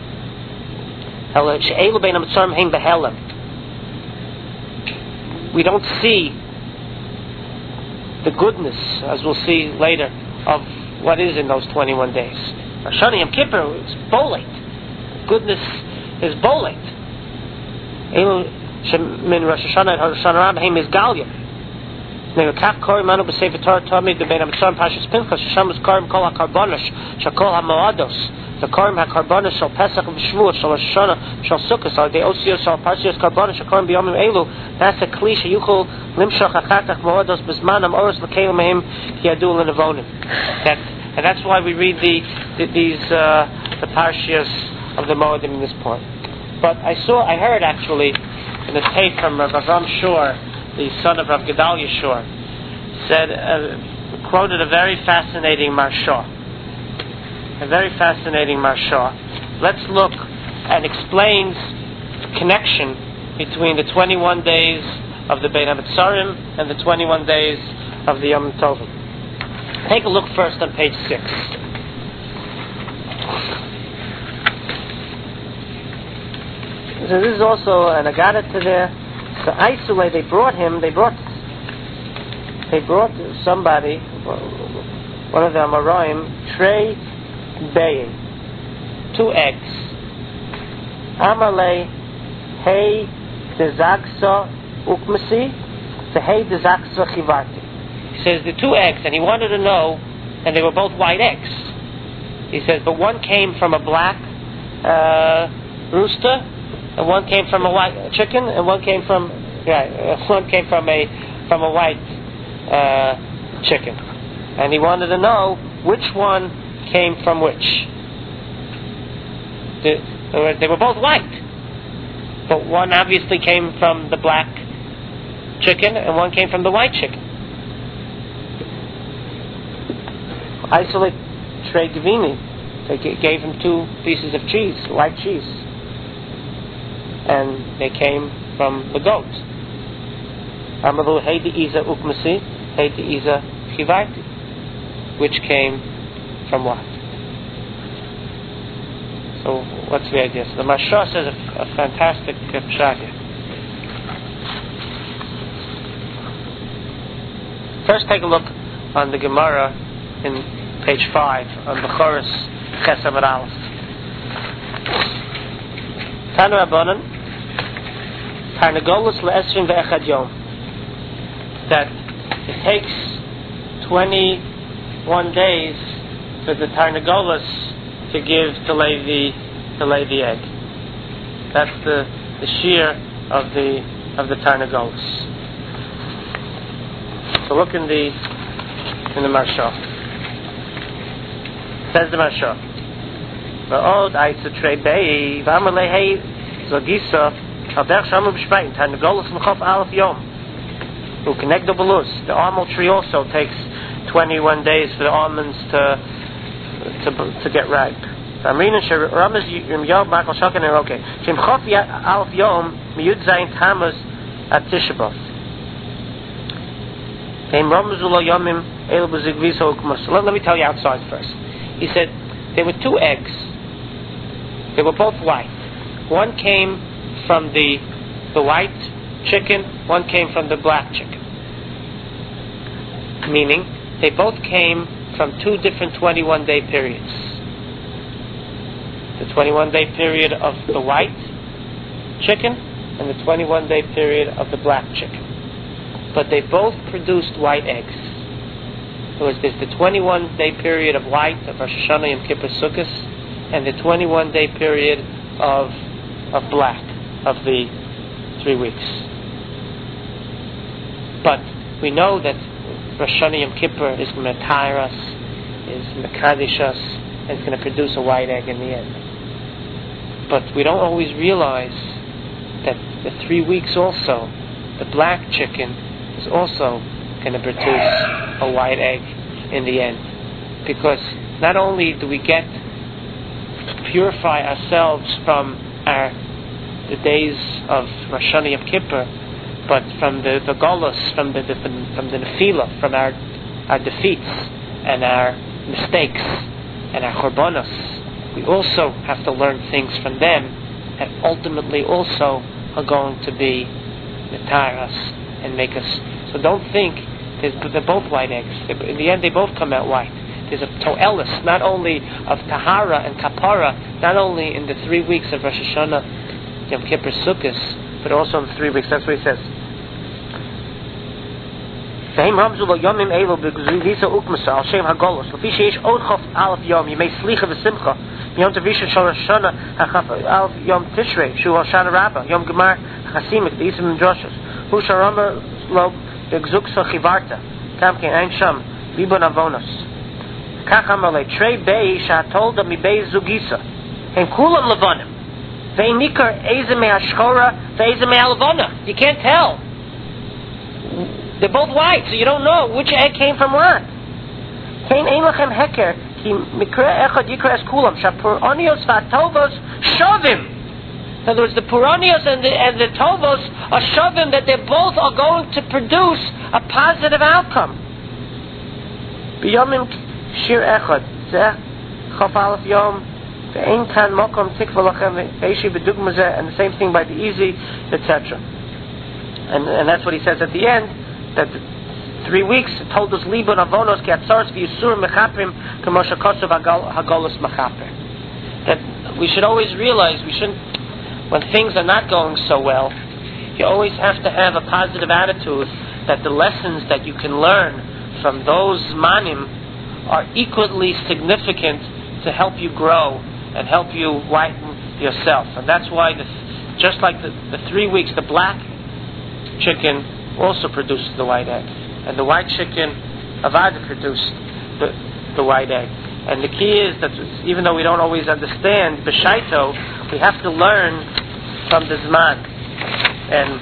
She'elu Bein HaMitzarim heim behelem. We don't see the goodness, as we'll see later, of what is in those twenty-one days. Hoshana Yom Kippur is bolate. Goodness is bolate. Elu shemin Rosh Hashanah and Hoshana Rabbah heim is galya. Nekach korim manu b'sefer Torah Tomid the Bein HaMitzarim Parshas Pinchas Sham was korim kol hakarbonos shakol hamoados the korim hakarbonos shal Pesach v'Shvuot shal Rosh Hashanah shal Sukkot are the osios shal Parshas karbonos shakorim b'yomim elu. That's a kli sheyuchol limshach achatach moados b'zmanam oros l'kelim mehem ki yadu l'nevonim. That and that's why we read the, the these uh, the parshas of the Moedim in this point. But I saw I heard actually in a tape from Rav Avram Shor, the son of Rav Gedalia Shor, said, uh, quoted a very fascinating marsha. A very fascinating marsha. Let's look and explains the connection between the twenty-one days of the Bein HaMitzarim and the twenty-one days of the Yom Tovim. Take a look first on page six. So this is also an agada to there. So Aisule, they brought him, they brought they brought somebody, one of the Amoraim, Trey Bayin, two eggs. Amalei, Hey Dezaksa Ukmasi, the Hey Dezaksa Chivarti. He says the two eggs, and he wanted to know, and they were both white eggs. He says, but one came from a black uh, rooster, and one came from a white chicken, and one came from yeah, one came from a from a white uh, chicken, and he wanted to know which one came from which. The, they were both white, but one obviously came from the black chicken, and one came from the white chicken. Isolate Trey Gavini, they gave him two pieces of cheese, white cheese, and they came from the goat. Amalu Heidi Iza Ukmasi, Heidi Iza Chivarti, which came from what? So what's the idea? So the Marsha says a, a fantastic pshat here. First, take a look on the Gemara in page five on Bechoros Chesed Amud Aleph. Tanu Rabbanan, Tarnagolus le'esrim ve'echad yom. That it takes twenty-one days for the Tarnagolus to give to lay the to lay the egg. That's the the shear of the of the Tarnagolus. So look in the in the Marsha. Says the Marsha. Va'od aitzu trei bei v'amalei hei zogisa alderech shamu b'shpein Tarnagolus l'chof alef yom. Who connect the balus. The almond tree also takes twenty-one days for the almonds to to to get ripe. Amrina sheramaz yom makal shakan eroke. Shem chof alef yom miyud zayin tamas at Tisha B'av. Let me tell you outside first. He said there were two eggs. They were both white. One came from the the white chicken, one came from the black chicken. Meaning, they both came from two different twenty-one day periods. The twenty-one day period of the white chicken and the twenty-one day period of the black chicken. But they both produced white eggs. So there's the twenty-one day period of white of Rosh Hashanah Yom Kippur Sukkot, and the twenty-one day period of of black of the three weeks. But we know that Rosh Hashanah Yom Kippur is going to tire us, is mekadesh us, and it's going to produce a white egg in the end. But we don't always realize that the three weeks also, the black chicken is also going to produce a white egg in the end, because not only do we get to purify ourselves from our the days of Rosh Hashanah Yom Kippur, but from the the golus, from the, the from the nefila, from our our defeats and our mistakes and our korbanos, we also have to learn things from them that ultimately also are going to be mitar us and make us. So don't think they're both white eggs. In the end, they both come out white. There's a to'elis, not only of tahara and kapara, not only in the three weeks of Rosh Hashanah, Yom Kippur, Sukkot, but also in the three weeks. That's what he says. You may slicha v'simcha Yom Tavisha Shal Rosh Hashanah Hachaf Al Yom Tishrei Shu Hoshana Rabbah Yom Gemar Chasimik V'Isim and Droshes Hu Sharama Lo B'Gzuksa Chivarta Kam Kein Ein Sham Libon Avonos Kach Amalei Trei Bei Shatolda Mi Bei Zugisa Hem Kulam Levonim Ve'in Nikar Eze Me Hashchora Ve'eze Me Halavona. You can't tell. They're both white, so you don't know which egg came from what. Kein Ein Lachem Heker Ki Mikra Echad Yikra Es Kulam Shapuronios V'Atovos Shovim. In other words, the Puronios and the, and the Tovos are Shovim, that they both are going to produce a positive outcome. B'yomim Shir Echad Zeh Chof Aleph Yom Ve'ein Kan Mokom Tikva Lachem Ve'eshi B'Dugma Zeh, and the same thing by the easy, et cetera. And, and that's what he says at the end, that three weeks told us Libon Avonos Ki Atzaros V'Yisur Mechaprim K'Moshe Kosov Hagolus Mechaper. That we should always realize, we shouldn't, when things are not going so well, you always have to have a positive attitude that the lessons that you can learn from those manim are equally significant to help you grow and help you whiten yourself. And that's why, the, just like the, the three weeks, the black chicken also produces the white egg, and the white chicken avada produced the, the white egg. And the key is that even though we don't always understand b'shaito, we have to learn from the zman, and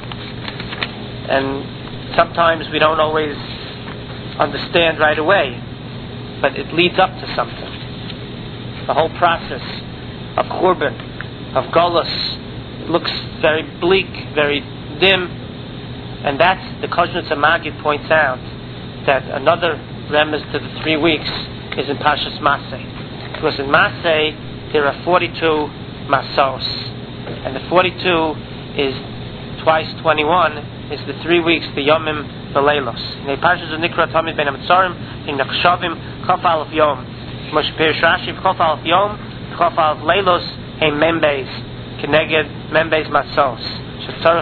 and sometimes we don't always understand right away, but it leads up to something. The whole process of churban, of golus, looks very bleak, very dim. And that's the Koznitz Magid points out that another remez to the three weeks is in Pashas Maseh, because in Maseh there are forty-two masos, and the forty-two is twice twenty-one, is the three weeks, the Yomim, the Leilos. In the Pashas of Nikra Tamid Ben Amitzorim, in Nachshavim, Chof Aleph Yom, Moshe Perish Rashi, Chof Aleph Yom, Chof Aleph Leilos, Hein Membeis, Keneged Membeis Masos. And you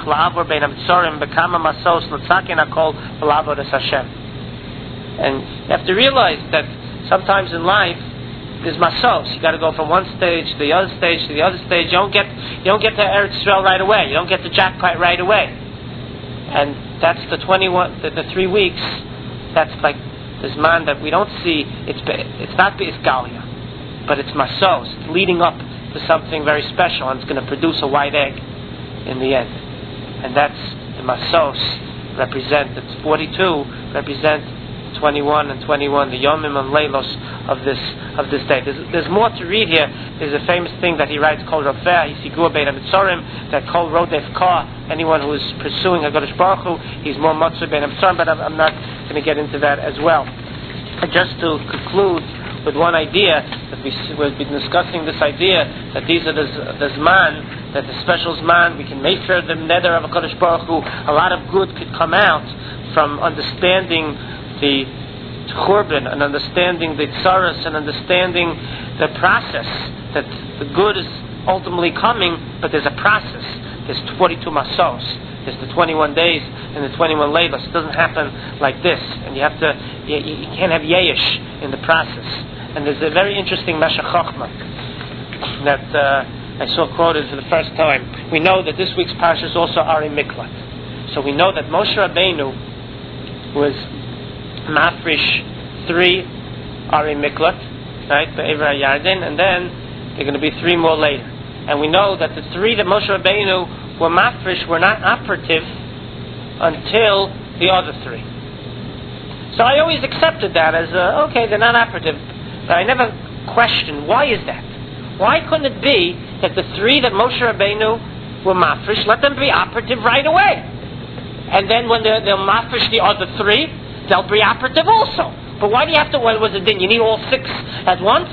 have to realize that sometimes in life there's masos. You got to go from one stage to the other stage to the other stage. You don't get you don't get to Eretz Yisrael right away. You don't get the jackpot right away. And that's the twenty-one, the, the three weeks. That's like this man that we don't see. It's it's not Isgalia, but it's masos. It's leading up to something very special, and it's going to produce a white egg in the end. And that's the masos represent, it's forty-two represent twenty-one and twenty-one, the yomim and leilos of this of this day. There's, there's more to read here. There's a famous thing that he writes called Rafeh, Hisigua Bein HaMitzorim, that called Rodef Ka, anyone who is pursuing HaKadosh Baruch Hu, he's more Matzah Bein HaMitzorim, but I'm, I'm not going to get into that as well. And just to conclude with one idea, that we, we've been discussing this idea that these are the, the Zman, that the special Zman, we can make sure the nether of HaKadosh Baruch Hu, a lot of good could come out from understanding the Churban and understanding the Tzaras and understanding the process, that the good is ultimately coming, but there's a process. There's forty-two masos. There's the twenty-one days and the twenty-one labors. It doesn't happen like this, and you have to, you, you can't have yesh in the process. And there's a very interesting Meshech Chochmah that uh, I saw quoted for the first time. We know that this week's parashas also are in Miklat. So we know that Moshe Rabbeinu was mafrish three are in Miklat, right, Be'ever HaYarden, and then there are going to be three more later. And we know that the three that Moshe Rabbeinu were mafrish were not operative until the other three. So I always accepted that as, uh, okay, they're not operative. But I never questioned, why is that? Why couldn't it be that the three that Moshe Rabbeinu were mafresh, let them be operative right away? And then when they're, they're mafresh the other three, they'll be operative also. But why do you have to, what was it then? You need all six at once?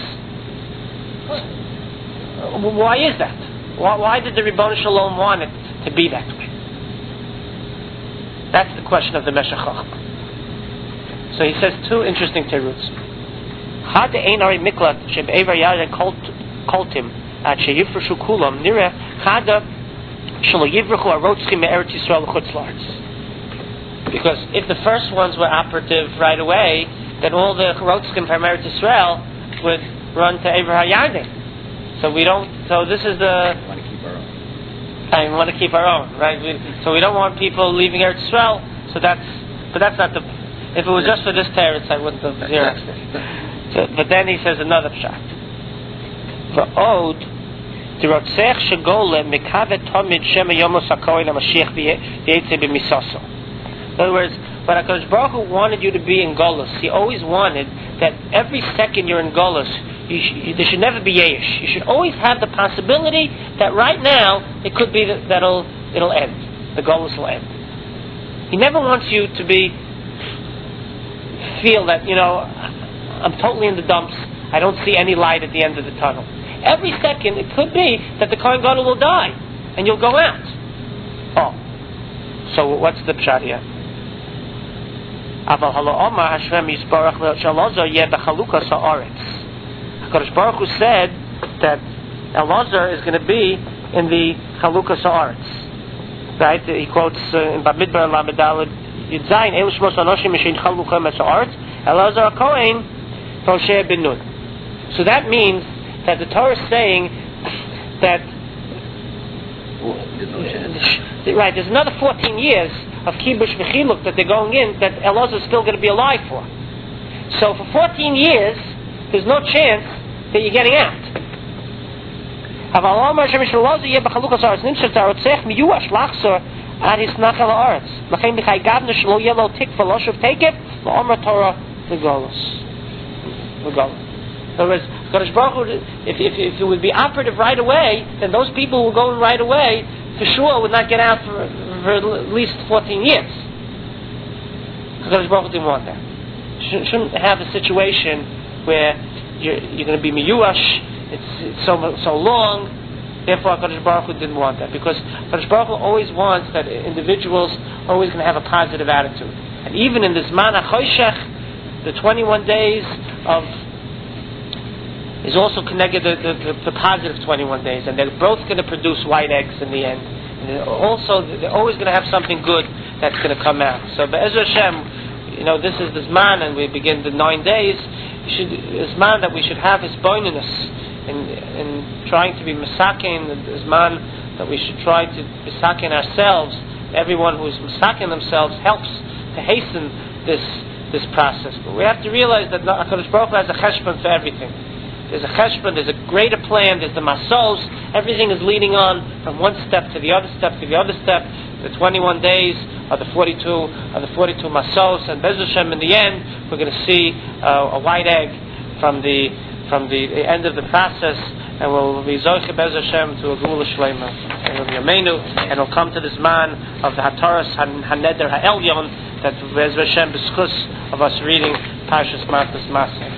Why is that? Why, why did the Ribbon Shalom want it to be that way? That's the question of the Meshech Chochmah. So he says two interesting teruts. Had ein ari miklat shebever yare koltim at sheyifreshu kulam nira chada shelo yivrechu arotzkim me'eretz Yisrael l'chutz la'aretz. Because if the first ones were operative right away, then all the rotzkim from Eretz Yisrael would run to Ever HaYarden. So we don't. So this is the. We want to keep our own. I want to keep our own, right? We, so we don't want people leaving Eretz Yisrael. So that's. But that's not the. If it was just for this teretz, I wouldn't have xeroxed it. So, but then he says another pshat. V'od dirotzech shegole mekavet tomid shema yomos hakohen hamashiach v'yetze b'misaso. In other words, but HaKadosh Baruch Hu wanted you to be in Golus. He always wanted that every second you're in Golus, you sh- you, there should never be Yesh. You should always have the possibility that right now it could be that that'll it'll end. The Golus will end. He never wants you to be feel that, you know, I'm totally in the dumps. I don't see any light at the end of the tunnel. Every second it could be that the Kohen Gadol will die and you'll go out. Oh, so what's the pshat here? Aval halo Omar Hashem Yisbarach Elazar yeh b'chalukas haaretz. HaKadosh Baruch Hu said that Elazar is going to be in the chalukas haaretz. Right? He quotes uh, in Bamidbar Lamed Daled Yudzayin Elu Shmos Anoshim Mishin Chalukas haaretz Elazar Kohen Moshe ben Nun. So that means that the Torah is saying that right, there's another fourteen years of kibush v'chiluk that they're going in that Elazar is still going to be alive for. So for fourteen years, there's no chance that you're getting out. In other words, Kadosh Baruch Hu, if, if, if it would be operative right away, then those people who were going right away, for sure, would not get out for, for at least fourteen years. Kadosh Baruch Hu didn't want that. Shouldn't, shouldn't have a situation where you're, you're going to be miyuash, it's, it's so so long. Therefore, Kadosh Baruch Hu didn't want that, because Kadosh Baruch Hu always wants that individuals are always going to have a positive attitude. And even in this Zman HaChoshech, the twenty-one days of is also connected to the, the, the positive twenty-one days, and they're both going to produce white eggs in the end. And they're also, they're always going to have something good that's going to come out. So, Be'ezer Hashem, you know, this is the Zman, and we begin the nine days. Should, the Zman that we should have his boniness in, in trying to be Masakin, the Zman that we should try to Masakin ourselves. Everyone who is Masakin themselves helps to hasten this this process. But we have to realize that HaKadosh Baruch Hu has a cheshbon for everything. There's a cheshbon, there's a greater plan, there's the masos, everything is leading on from one step to the other step to the other step. The twenty-one days are the forty-two are the forty-two masos, and Be'ez Hashem in the end we're going to see uh, a white egg from the from the end of the process, and we'll be zoche Be'ez Hashem to a Gula Shlema, and we'll be Amenu, and we'll come to this man of the Hataras Haneder Ha'elyon that Be'ez Hashem discuss of us reading Parshas Matas Maseh.